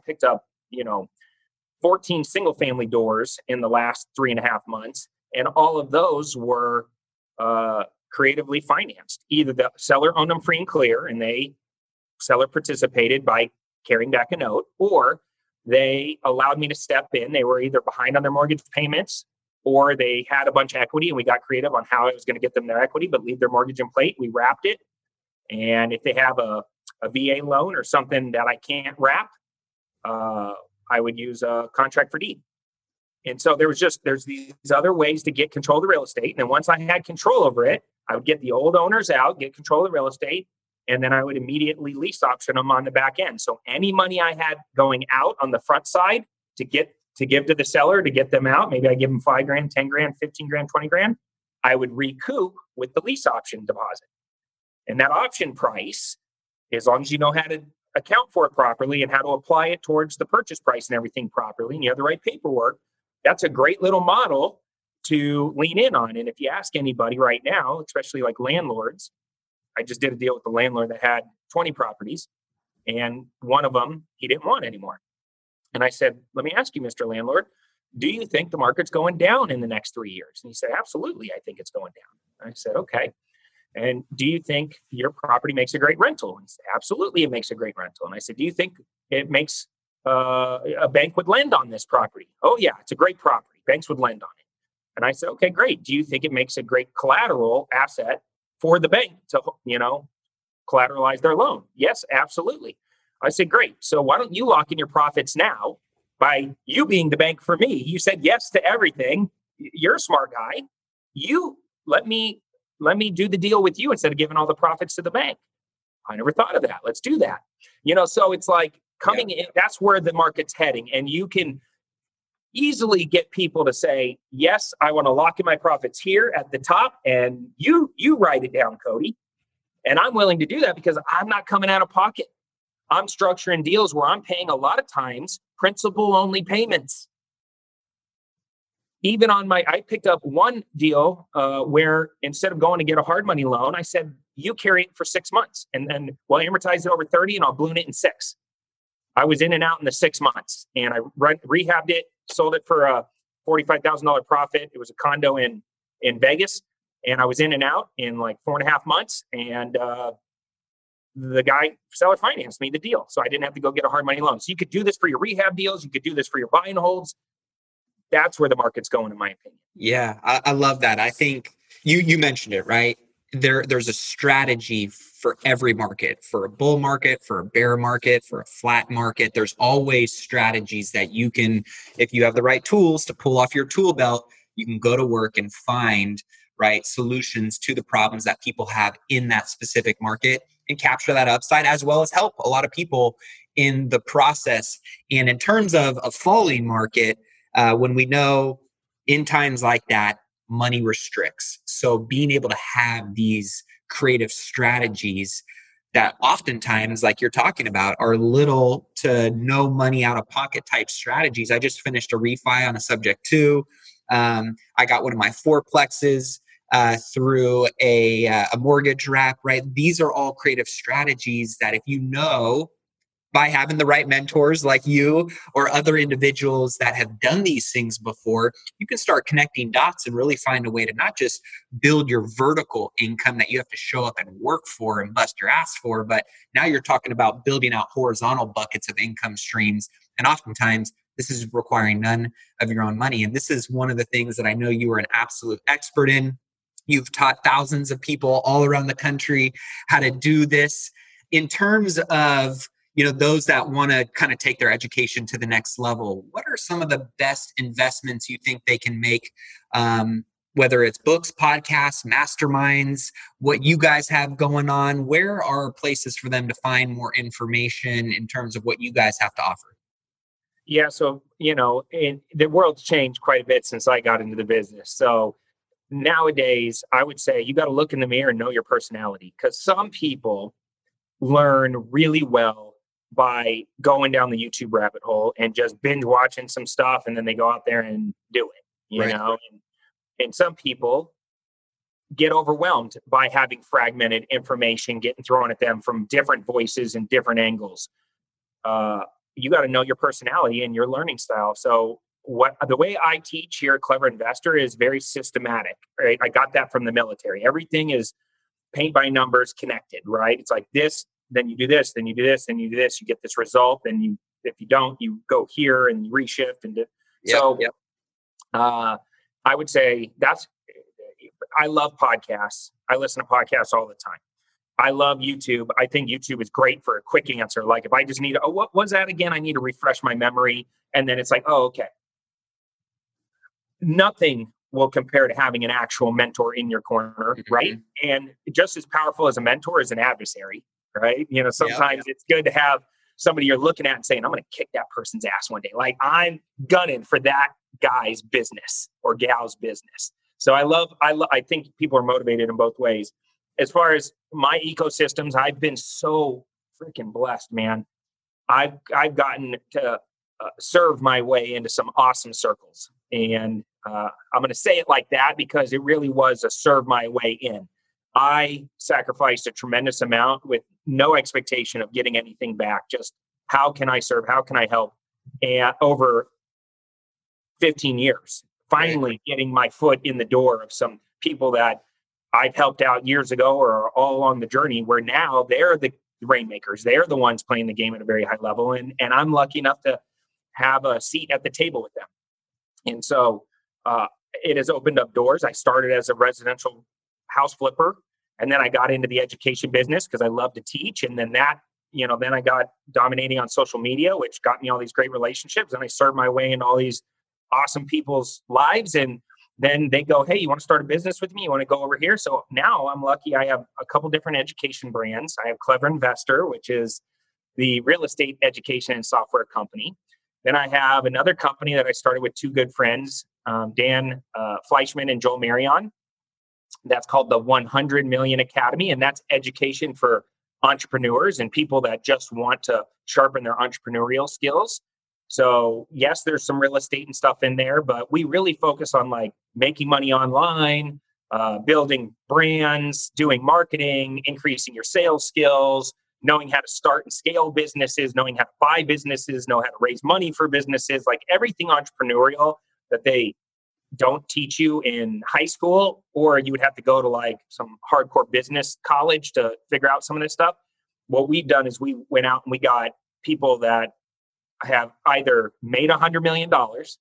14 single family doors in the last 3.5 months. And all of those were creatively financed. Either the seller owned them free and clear and seller participated by carrying back a note, or they allowed me to step in. They were either behind on their mortgage payments or they had a bunch of equity and we got creative on how I was going to get them their equity, but leave their mortgage in plate. We wrapped it. And if they have a VA loan or something that I can't wrap, I would use a contract for deed. And so there's these other ways to get control of the real estate. And then once I had control over it, I would get the old owners out, get control of the real estate, and then I would immediately lease option them on the back end. So any money I had going out on the front side to give to the seller to get them out, maybe I give them 5 grand, 10 grand, 15 grand, 20 grand, I would recoup with the lease option deposit. And that option price, as long as you know how to account for it properly and how to apply it towards the purchase price and everything properly, and you have the right paperwork, that's a great little model to lean in on. And if you ask anybody right now, especially like landlords, I just did a deal with the landlord that had 20 properties and one of them he didn't want anymore. And I said, let me ask you, Mr. Landlord, do you think the market's going down in the next 3 years? And he said, absolutely, I think it's going down. And I said, okay. And do you think your property makes a great rental? And he said, absolutely, it makes a great rental. And I said, do you think it makes a bank would lend on this property? Oh, yeah, it's a great property. Banks would lend on it. And I said, okay, great. Do you think it makes a great collateral asset for the bank to, collateralize their loan? Yes, absolutely. I said, great. So why don't you lock in your profits now by you being the bank for me? You said yes to everything. You're a smart guy. You let me do the deal with you instead of giving all the profits to the bank. I never thought of that. Let's do that. So it's like coming in, that's where the market's heading. And you can easily get people to say, yes, I want to lock in my profits here at the top. And you write it down, Cody. And I'm willing to do that because I'm not coming out of pocket. I'm structuring deals where I'm paying a lot of times principal only payments. Even on I picked up one deal where instead of going to get a hard money loan, I said, you carry it for 6 months and then we'll amortize it over 30 and I'll balloon it in 6. I was in and out in the 6 months and I rehabbed it, sold it for a $45,000 profit. It was a condo in Vegas and I was in and out in like 4.5 months. And the seller financed me the deal. So I didn't have to go get a hard money loan. So you could do this for your rehab deals. You could do this for your buy and holds. That's where the market's going, in my opinion. Yeah, I love that. I think you mentioned it, right? There's a strategy for every market, for a bull market, for a bear market, for a flat market. There's always strategies that you can, if you have the right tools to pull off your tool belt, you can go to work and find solutions to the problems that people have in that specific market and capture that upside, as well as help a lot of people in the process. And in terms of a falling market, when we know in times like that, money restricts. So being able to have these creative strategies that oftentimes, like you're talking about, are little to no money out of pocket type strategies. I just finished a refi on a subject too. I got one of my fourplexes through a mortgage wrap, right? These are all creative strategies that if you know, by having the right mentors like you or other individuals that have done these things before, you can start connecting dots and really find a way to not just build your vertical income that you have to show up and work for and bust your ass for, but now you're talking about building out horizontal buckets of income streams. And oftentimes this is requiring none of your own money. And this is one of the things that I know you are an absolute expert in. You've taught thousands of people all around the country how to do this. In terms of those that want to kind of take their education to the next level, what are some of the best investments you think they can make? Whether it's books, podcasts, masterminds, what you guys have going on, where are places for them to find more information in terms of what you guys have to offer? Yeah. So, the world's changed quite a bit since I got into the business. So nowadays, I would say you got to look in the mirror and know your personality, because some people learn really well by going down the YouTube rabbit hole and just binge watching some stuff, and then they go out there and do it, you know? And some people get overwhelmed by having fragmented information getting thrown at them from different voices and different angles. You got to know your personality and your learning style. So the way I teach here at Clever Investor is very systematic, right? I got that from the military. Everything is paint by numbers connected, right? It's like this, then you do this, then you do this, then you do this, you get this result. Then if you don't, you go here and you reshift and do. I would say I love podcasts. I listen to podcasts all the time. I love YouTube. I think YouTube is great for a quick answer. Like if I just need, what was that again? I need to refresh my memory. And then it's like, okay. Nothing will compare to having an actual mentor in your corner, right? And just as powerful as a mentor is an adversary, right? Sometimes it's good to have somebody you're looking at and saying, I'm going to kick that person's ass one day. Like I'm gunning for that guy's business or gal's business. So I think people are motivated in both ways. As far as my ecosystems, I've been so freaking blessed, man. I've gotten to serve my way into some awesome circles. And I'm going to say it like that because it really was a serve my way in. I sacrificed a tremendous amount with no expectation of getting anything back. Just how can I serve? How can I help? And over 15 years, finally getting my foot in the door of some people that I've helped out years ago or all along the journey, where now they're the rainmakers. They're the ones playing the game at a very high level. And I'm lucky enough to have a seat at the table with them. And so it has opened up doors. I started as a residential house flipper, and then I got into the education business because I love to teach. And then then I got dominating on social media, which got me all these great relationships. And I served my way in all these awesome people's lives. And then they go, hey, you want to start a business with me? You want to go over here? So now I'm lucky. I have a couple different education brands. I have Clever Investor, which is the real estate education and software company. Then I have another company that I started with two good friends, Dan Fleischman and Joel Marion. That's called the 100 Million Academy. And that's education for entrepreneurs and people that just want to sharpen their entrepreneurial skills. So yes, there's some real estate and stuff in there, but we really focus on like making money online, building brands, doing marketing, increasing your sales skills, knowing how to start and scale businesses, knowing how to buy businesses, know how to raise money for businesses, like everything entrepreneurial that they don't teach you in high school, or you would have to go to like some hardcore business college to figure out some of this stuff. What we've done is we went out and we got people that have either made $100 million,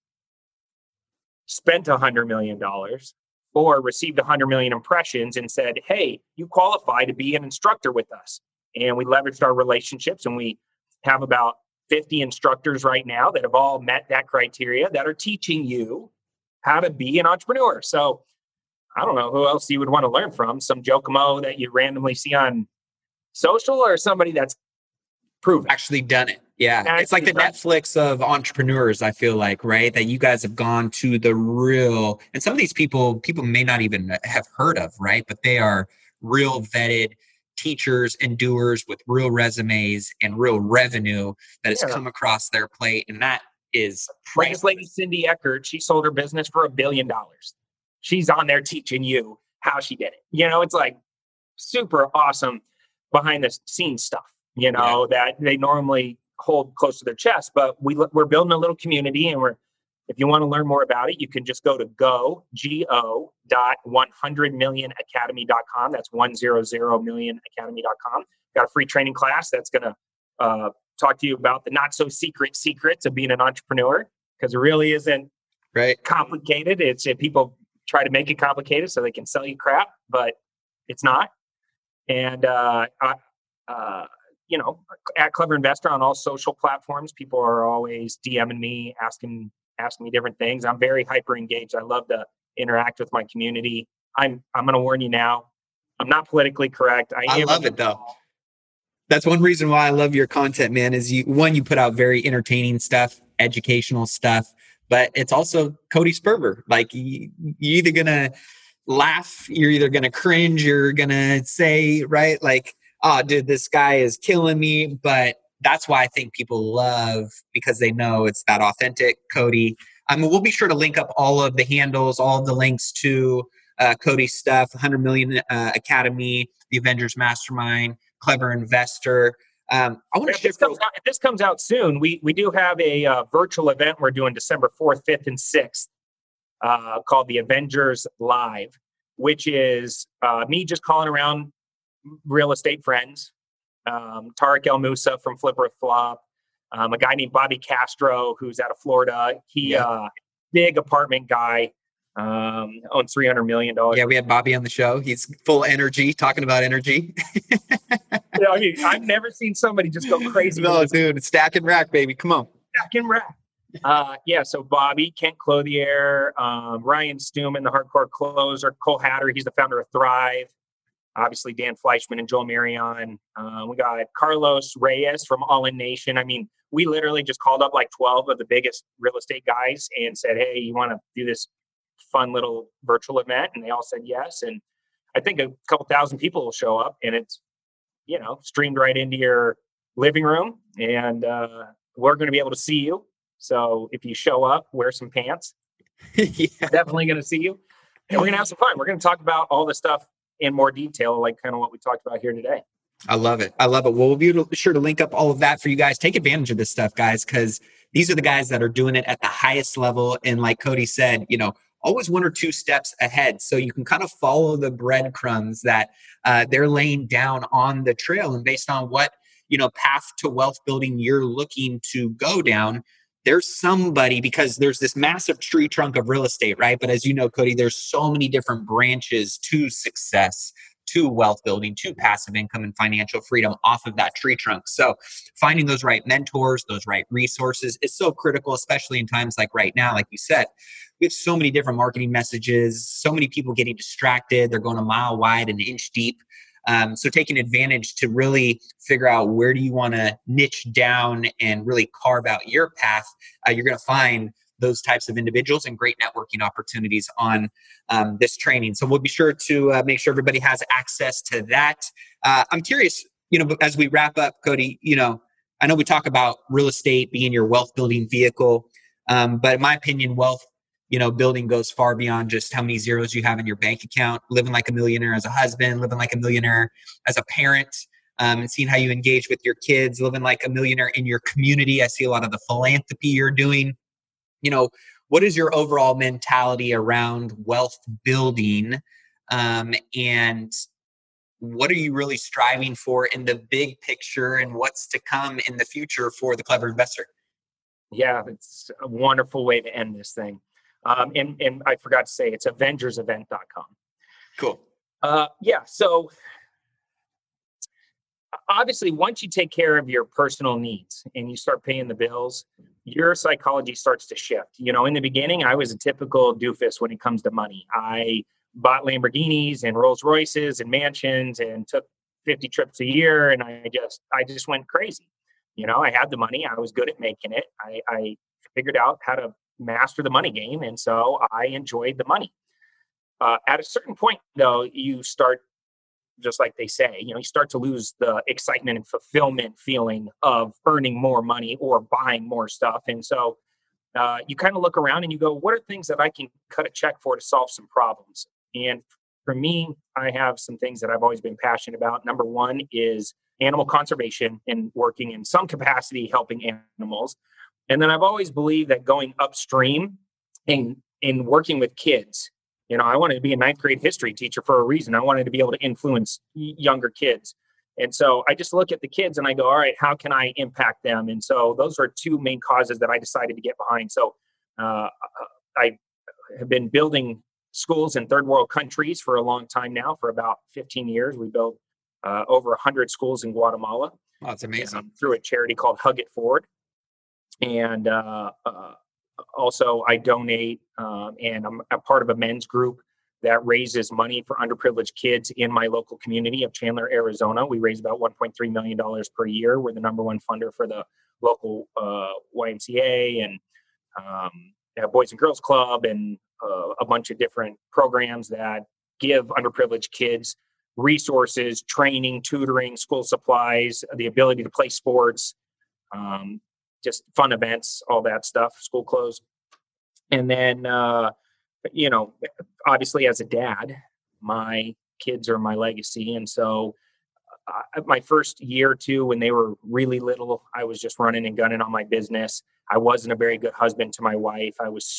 spent $100 million, or received 100 million impressions and said, hey, you qualify to be an instructor with us. And we leveraged our relationships, and we have about 50 instructors right now that have all met that criteria that are teaching you how to be an entrepreneur. So I don't know who else you would want to learn from, some Jokomo that you randomly see on social, or somebody that's proven. Actually done it. Yeah, it's like the Netflix of entrepreneurs, I feel like, right? That you guys have gone to the real, and some of these people may not even have heard of, right? But they are real vetted teachers and doers with real resumes and real revenue that has come across their plate. And that is like this lady, Cindy Eckert. She sold her business for $1 billion. She's on there teaching you how she did it. It's like super awesome behind the scenes stuff, that they normally hold close to their chest. But we're building a little community, and if you want to learn more about it, you can just go to go.100millionacademy.com. That's 100millionacademy.com. Got a free training class that's going to talk to you about the not so secret secrets of being an entrepreneur, because it really isn't complicated. It's people try to make it complicated so they can sell you crap, but it's not. And at Clever Investor on all social platforms, people are always DMing me, asking me different things. I'm very hyper engaged. I love to interact with my community. I'm going to warn you now. I'm not politically correct. I love it though. That's one reason why I love your content, man, is you put out very entertaining stuff, educational stuff, but it's also Cody Sperber. Like you're either going to laugh, you're either going to cringe, you're going to say, right? Like, oh, dude, this guy is killing me. But that's why I think people love, because they know it's that authentic Cody. I mean, we'll be sure to link up all of the handles, all of the links to Cody's stuff, 100 Million Academy, the Avengers Mastermind, Clever Investor. I want to shift. If this comes out soon, we do have a virtual event we're doing December 4th, 5th, and 6th called the Avengers Live, which is me just calling around real estate friends. Tarek El Moussa from Flip or Flop, a guy named Bobby Castro who's out of Florida. He big apartment guy, owns $300 million. Yeah, we had Bobby on the show. He's full energy, talking about energy. I've never seen somebody just go crazy. No, dude, stack and rack, baby. Come on. Stack and rack. So Bobby, Kent Clothier, Ryan Stewman, the hardcore closer, Cole Hatter, he's the founder of Thrive. Obviously, Dan Fleischman and Joel Marion. We got Carlos Reyes from All In Nation. I mean, we literally just called up like 12 of the biggest real estate guys and said, hey, you want to do this fun little virtual event? And they all said yes. And I think a couple thousand people will show up, and it's, streamed right into your living room. And we're going to be able to see you. So if you show up, wear some pants. Definitely going to see you. And we're going to have some fun. We're going to talk about all the stuff in more detail, like kind of what we talked about here today. I love it. Well, we'll be sure to link up all of that for you guys. Take advantage of this stuff, guys, because these are the guys that are doing it at the highest level. And like Cody said, always one or two steps ahead. So you can kind of follow the breadcrumbs that they're laying down on the trail. And based on what, path to wealth building you're looking to go down, there's somebody, because there's this massive tree trunk of real estate, right? But as you know, Cody, there's so many different branches to success, to wealth building, to passive income and financial freedom off of that tree trunk. So finding those right mentors, those right resources is so critical, especially in times like right now. Like you said, we have so many different marketing messages, so many people getting distracted. They're going a mile wide and an inch deep. So taking advantage to really figure out where do you want to niche down and really carve out your path. You're going to find those types of individuals and great networking opportunities on this training. So we'll be sure to make sure everybody has access to that. I'm curious, as we wrap up, Cody, I know we talk about real estate being your wealth building vehicle, but in my opinion, wealth building goes far beyond just how many zeros you have in your bank account. Living like a millionaire as a husband, living like a millionaire as a parent, and seeing how you engage with your kids, living like a millionaire in your community. I see a lot of the philanthropy you're doing. What is your overall mentality around wealth building? And what are you really striving for in the big picture, and what's to come in the future for the Clever Investor? Yeah, it's a wonderful way to end this thing. And I forgot to say, it's AvengersEvent.com. Cool. So obviously, once you take care of your personal needs and you start paying the bills, your psychology starts to shift. In the beginning, I was a typical doofus when it comes to money. I bought Lamborghinis and Rolls Royces and mansions and took 50 trips a year. And I just went crazy. I had the money. I was good at making it. I figured out how to master the money game. And so I enjoyed the money. At a certain point, though, you start, just like they say, you start to lose the excitement and fulfillment feeling of earning more money or buying more stuff. And so you kind of look around and you go, what are things that I can cut a check for to solve some problems? And for me, I have some things that I've always been passionate about. Number one is animal conservation and working in some capacity helping animals. And then I've always believed that going upstream in working with kids, I wanted to be a ninth grade history teacher for a reason. I wanted to be able to influence younger kids. And so I just look at the kids and I go, all right, how can I impact them? And so those are two main causes that I decided to get behind. So I have been building schools in third world countries for a long time now. For about 15 years, we built over 100 schools in Guatemala. Oh, that's amazing. Through a charity called Hug It Forward. And also I donate and I'm a part of a men's group that raises money for underprivileged kids in my local community of Chandler, Arizona. We raise about $1.3 million per year. We're the number one funder for the local YMCA and Boys and Girls Club and a bunch of different programs that give underprivileged kids resources, training, tutoring, school supplies, the ability to play sports, just fun events, all that stuff, school clothes. And then, obviously as a dad, my kids are my legacy. And so my first year or two, when they were really little, I was just running and gunning on my business. I wasn't a very good husband to my wife. I was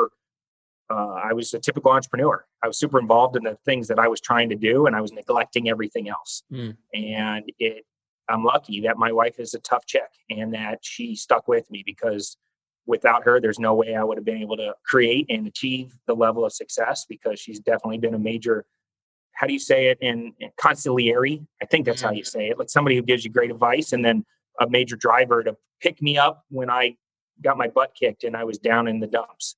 I was a typical entrepreneur. I was super involved in the things that I was trying to do, and I was neglecting everything else. And I'm lucky that my wife is a tough chick and that she stuck with me, because without her, there's no way I would have been able to create and achieve the level of success, because she's definitely been a major, how do you say it, in consigliere? I think that's how you say it. Like somebody who gives you great advice, and then a major driver to pick me up when I got my butt kicked and I was down in the dumps.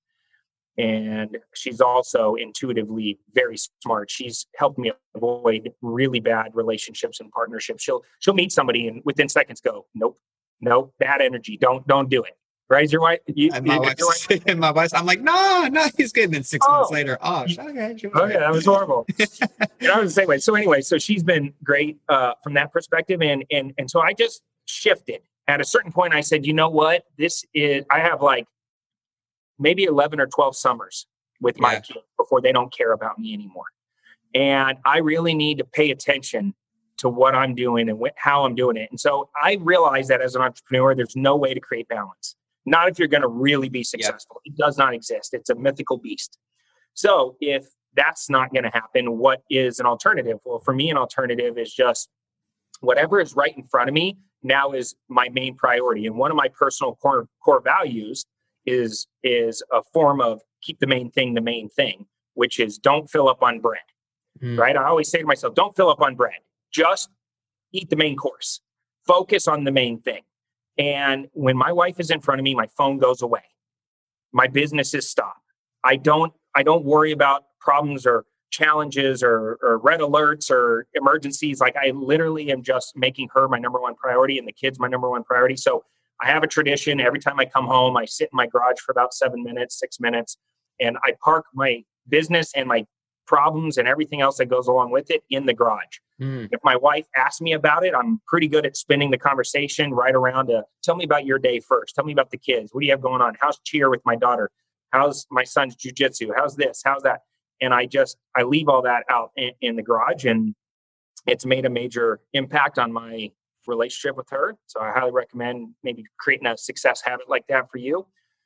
And she's also intuitively very smart. She's helped me avoid really bad relationships and partnerships. She'll meet somebody and within seconds go, nope, bad energy. Don't do it. Right? Is your wife? My wife. I'm like, no, he's good. And then 6 months later, okay, that was horrible. I was the same way. So anyway, so she's been great from that perspective, and so I just shifted. At a certain point, I said, you know what? I have like maybe 11 or 12 summers with my kids before they don't care about me anymore. And I really need to pay attention to what I'm doing and how I'm doing it. And so I realized that as an entrepreneur, there's no way to create balance. Not if you're going to really be successful. It does not exist. It's a mythical beast. So if that's not going to happen, what is an alternative? Well, for me, an alternative is just whatever is right in front of me now is my main priority. And one of my personal core values is a form of keep the main thing, which is don't fill up on bread, right? I always say to myself, don't fill up on bread, just eat the main course, focus on the main thing. And when my wife is in front of me, my phone goes away. My businesses stop. I don't worry about problems or challenges or red alerts or emergencies. Like I literally am just making her my number one priority and the kids my number one priority. So I have a tradition. Every time I come home, I sit in my garage for about 6 minutes, and I park my business and my problems and everything else that goes along with it in the garage. If my wife asks me about it, I'm pretty good at spinning the conversation right around to tell me about your day first. Tell me about the kids. What do you have going on? How's cheer with my daughter? How's my son's jujitsu? How's this? How's that? And I leave all that out in the garage, and it's made a major impact on my relationship with her. So I highly recommend maybe creating a success habit like that for you.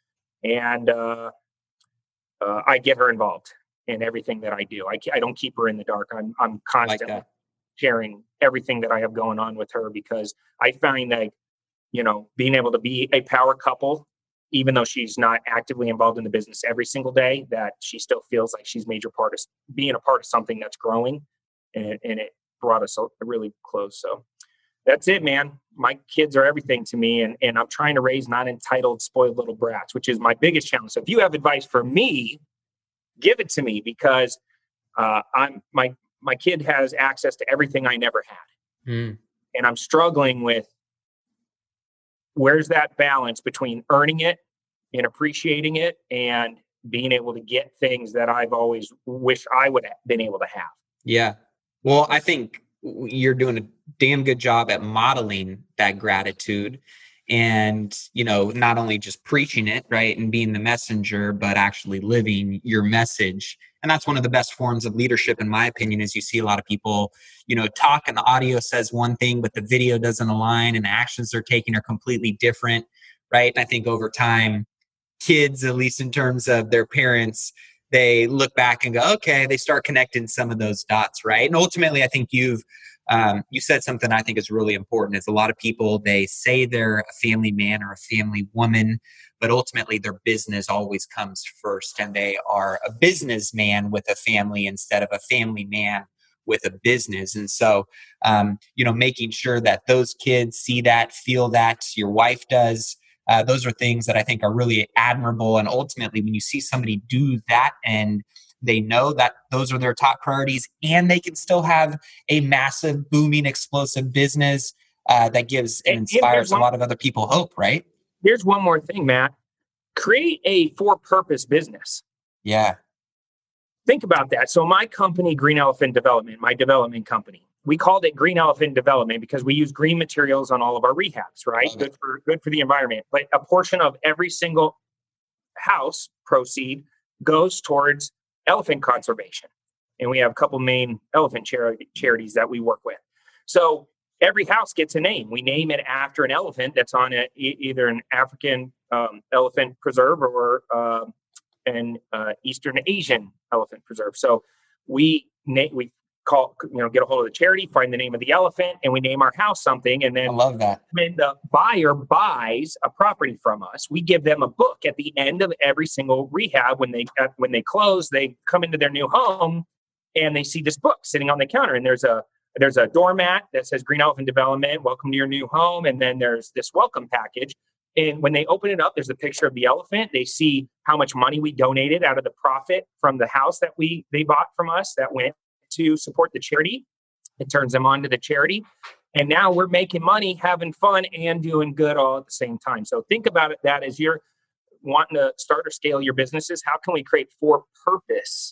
And I get her involved in everything that I do. I don't keep her in the dark. I'm constantly sharing everything that I have going on with her, because I find that, being able to be a power couple, even though she's not actively involved in the business every single day, that she still feels like she's being a part of something that's growing, and it brought us really close. So that's it, man. My kids are everything to me, and I'm trying to raise not entitled, spoiled little brats, which is my biggest challenge. So if you have advice for me, give it to me, because my kid has access to everything I never had. And I'm struggling with where's that balance between earning it and appreciating it and being able to get things that I've always wished I would have been able to have? Yeah. Well, I think you're doing a damn good job at modeling that gratitude and, not only just preaching it, right, and being the messenger, but actually living your message. And that's one of the best forms of leadership, in my opinion, is you see a lot of people, talk and the audio says one thing, but the video doesn't align and the actions they're taking are completely different, right? And I think over time, kids, at least in terms of their parents, they look back and go, okay, they start connecting some of those dots, right? And ultimately, I think you said something I think is really important. Is a lot of people, they say they're a family man or a family woman, but ultimately their business always comes first, and they are a businessman with a family instead of a family man with a business. And so, making sure that those kids see that, feel that, your wife does, those are things that I think are really admirable. And ultimately, when you see somebody do that and they know that those are their top priorities and they can still have a massive, booming, explosive business that gives and inspires a lot of other people hope, right? Here's one more thing, Matt. Create a for-purpose business. Yeah. Think about that. So my company, Green Elephant Development, my development company, we called it Green Elephant Development because we use green materials on all of our rehabs, right? Good for the environment. But a portion of every single house proceed goes towards elephant conservation. And we have a couple main elephant charities that we work with. So every house gets a name. We name it after an elephant that's on either an African elephant preserve or an Eastern Asian elephant preserve. So we call, get a hold of the charity, find the name of the elephant, and we name our house something. And then I love that. When the buyer buys a property from us, we give them a book at the end of every single rehab. When they close, they come into their new home and they see this book sitting on the counter. And there's a doormat that says Green Elephant Development, welcome to your new home. And then there's this welcome package. And when they open it up, there's a picture of the elephant. They see how much money we donated out of the profit from the house that they bought from us that went to support the charity. It turns them on to the charity. And now we're making money, having fun, and doing good all at the same time. So think about it that as you're wanting to start or scale your businesses, how can we create for-purpose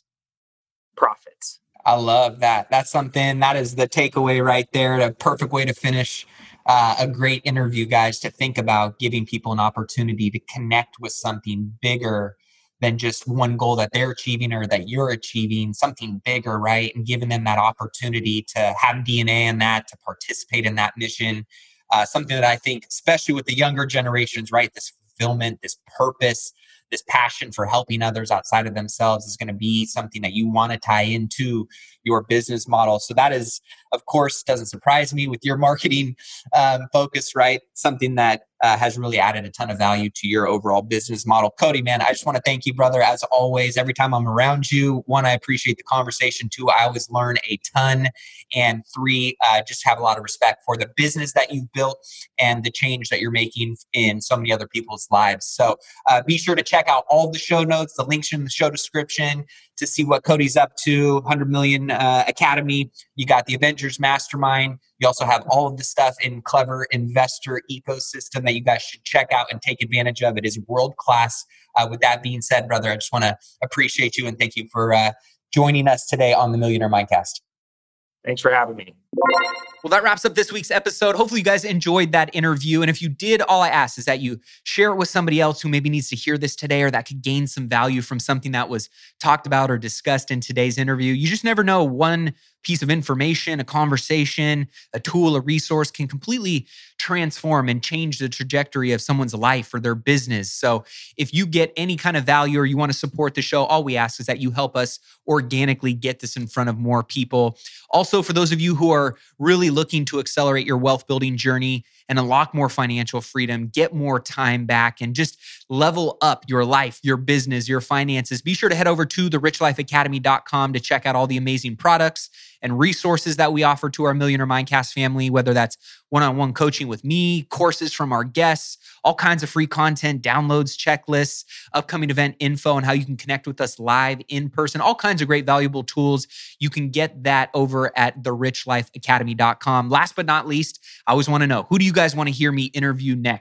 profits? I love that. That's something, that is the takeaway right there. A perfect way to finish a great interview, guys, to think about giving people an opportunity to connect with something bigger than just one goal that they're achieving or that you're achieving, something bigger, right? And giving them that opportunity to have DNA in that, to participate in that mission. Something that I think, especially with the younger generations, right? This fulfillment, this purpose, this passion for helping others outside of themselves is going to be something that you want to tie into your business model. So that is, of course, doesn't surprise me with your marketing focus, right? Something that has really added a ton of value to your overall business model. Cody, man, I just want to thank you, brother, as always. Every time I'm around you, one, I appreciate the conversation. Two, I always learn a ton. And three, just have a lot of respect for the business that you've built and the change that you're making in so many other people's lives. So be sure to check out all the show notes, the links in the show description to see what Cody's up to. 100 Million Academy. You got the Avengers Mastermind. You also have all of the stuff in Clever Investor ecosystem that you guys should check out and take advantage of. It is world-class. With that being said, brother, I just want to appreciate you and thank you for joining us today on the Millionaire Mindcast. Thanks for having me. Well, that wraps up this week's episode. Hopefully you guys enjoyed that interview. And if you did, all I ask is that you share it with somebody else who maybe needs to hear this today or that could gain some value from something that was talked about or discussed in today's interview. You just never know. One piece of information, a conversation, a tool, a resource can completely transform and change the trajectory of someone's life or their business. So if you get any kind of value or you want to support the show, all we ask is that you help us organically get this in front of more people. Also, for those of you who are really looking to accelerate your wealth building journey and unlock more financial freedom, get more time back, and just level up your life, your business, your finances, be sure to head over to therichlifeacademy.com to check out all the amazing products and resources that we offer to our Millionaire Mindcast family, whether that's one-on-one coaching with me, courses from our guests, all kinds of free content, downloads, checklists, upcoming event info, and how you can connect with us live in person, all kinds of great valuable tools. You can get that over at therichlifeacademy.com. Last but not least, I always want to know, who do you guys want to hear me interview next?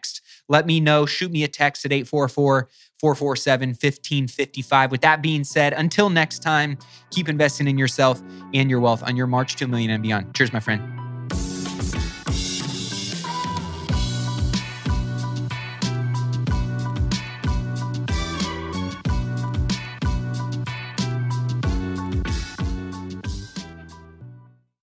let me know. Shoot me a text at 844-447-1555. With that being said, until next time, keep investing in yourself and your wealth on your march to $1 million and beyond. Cheers, my friend.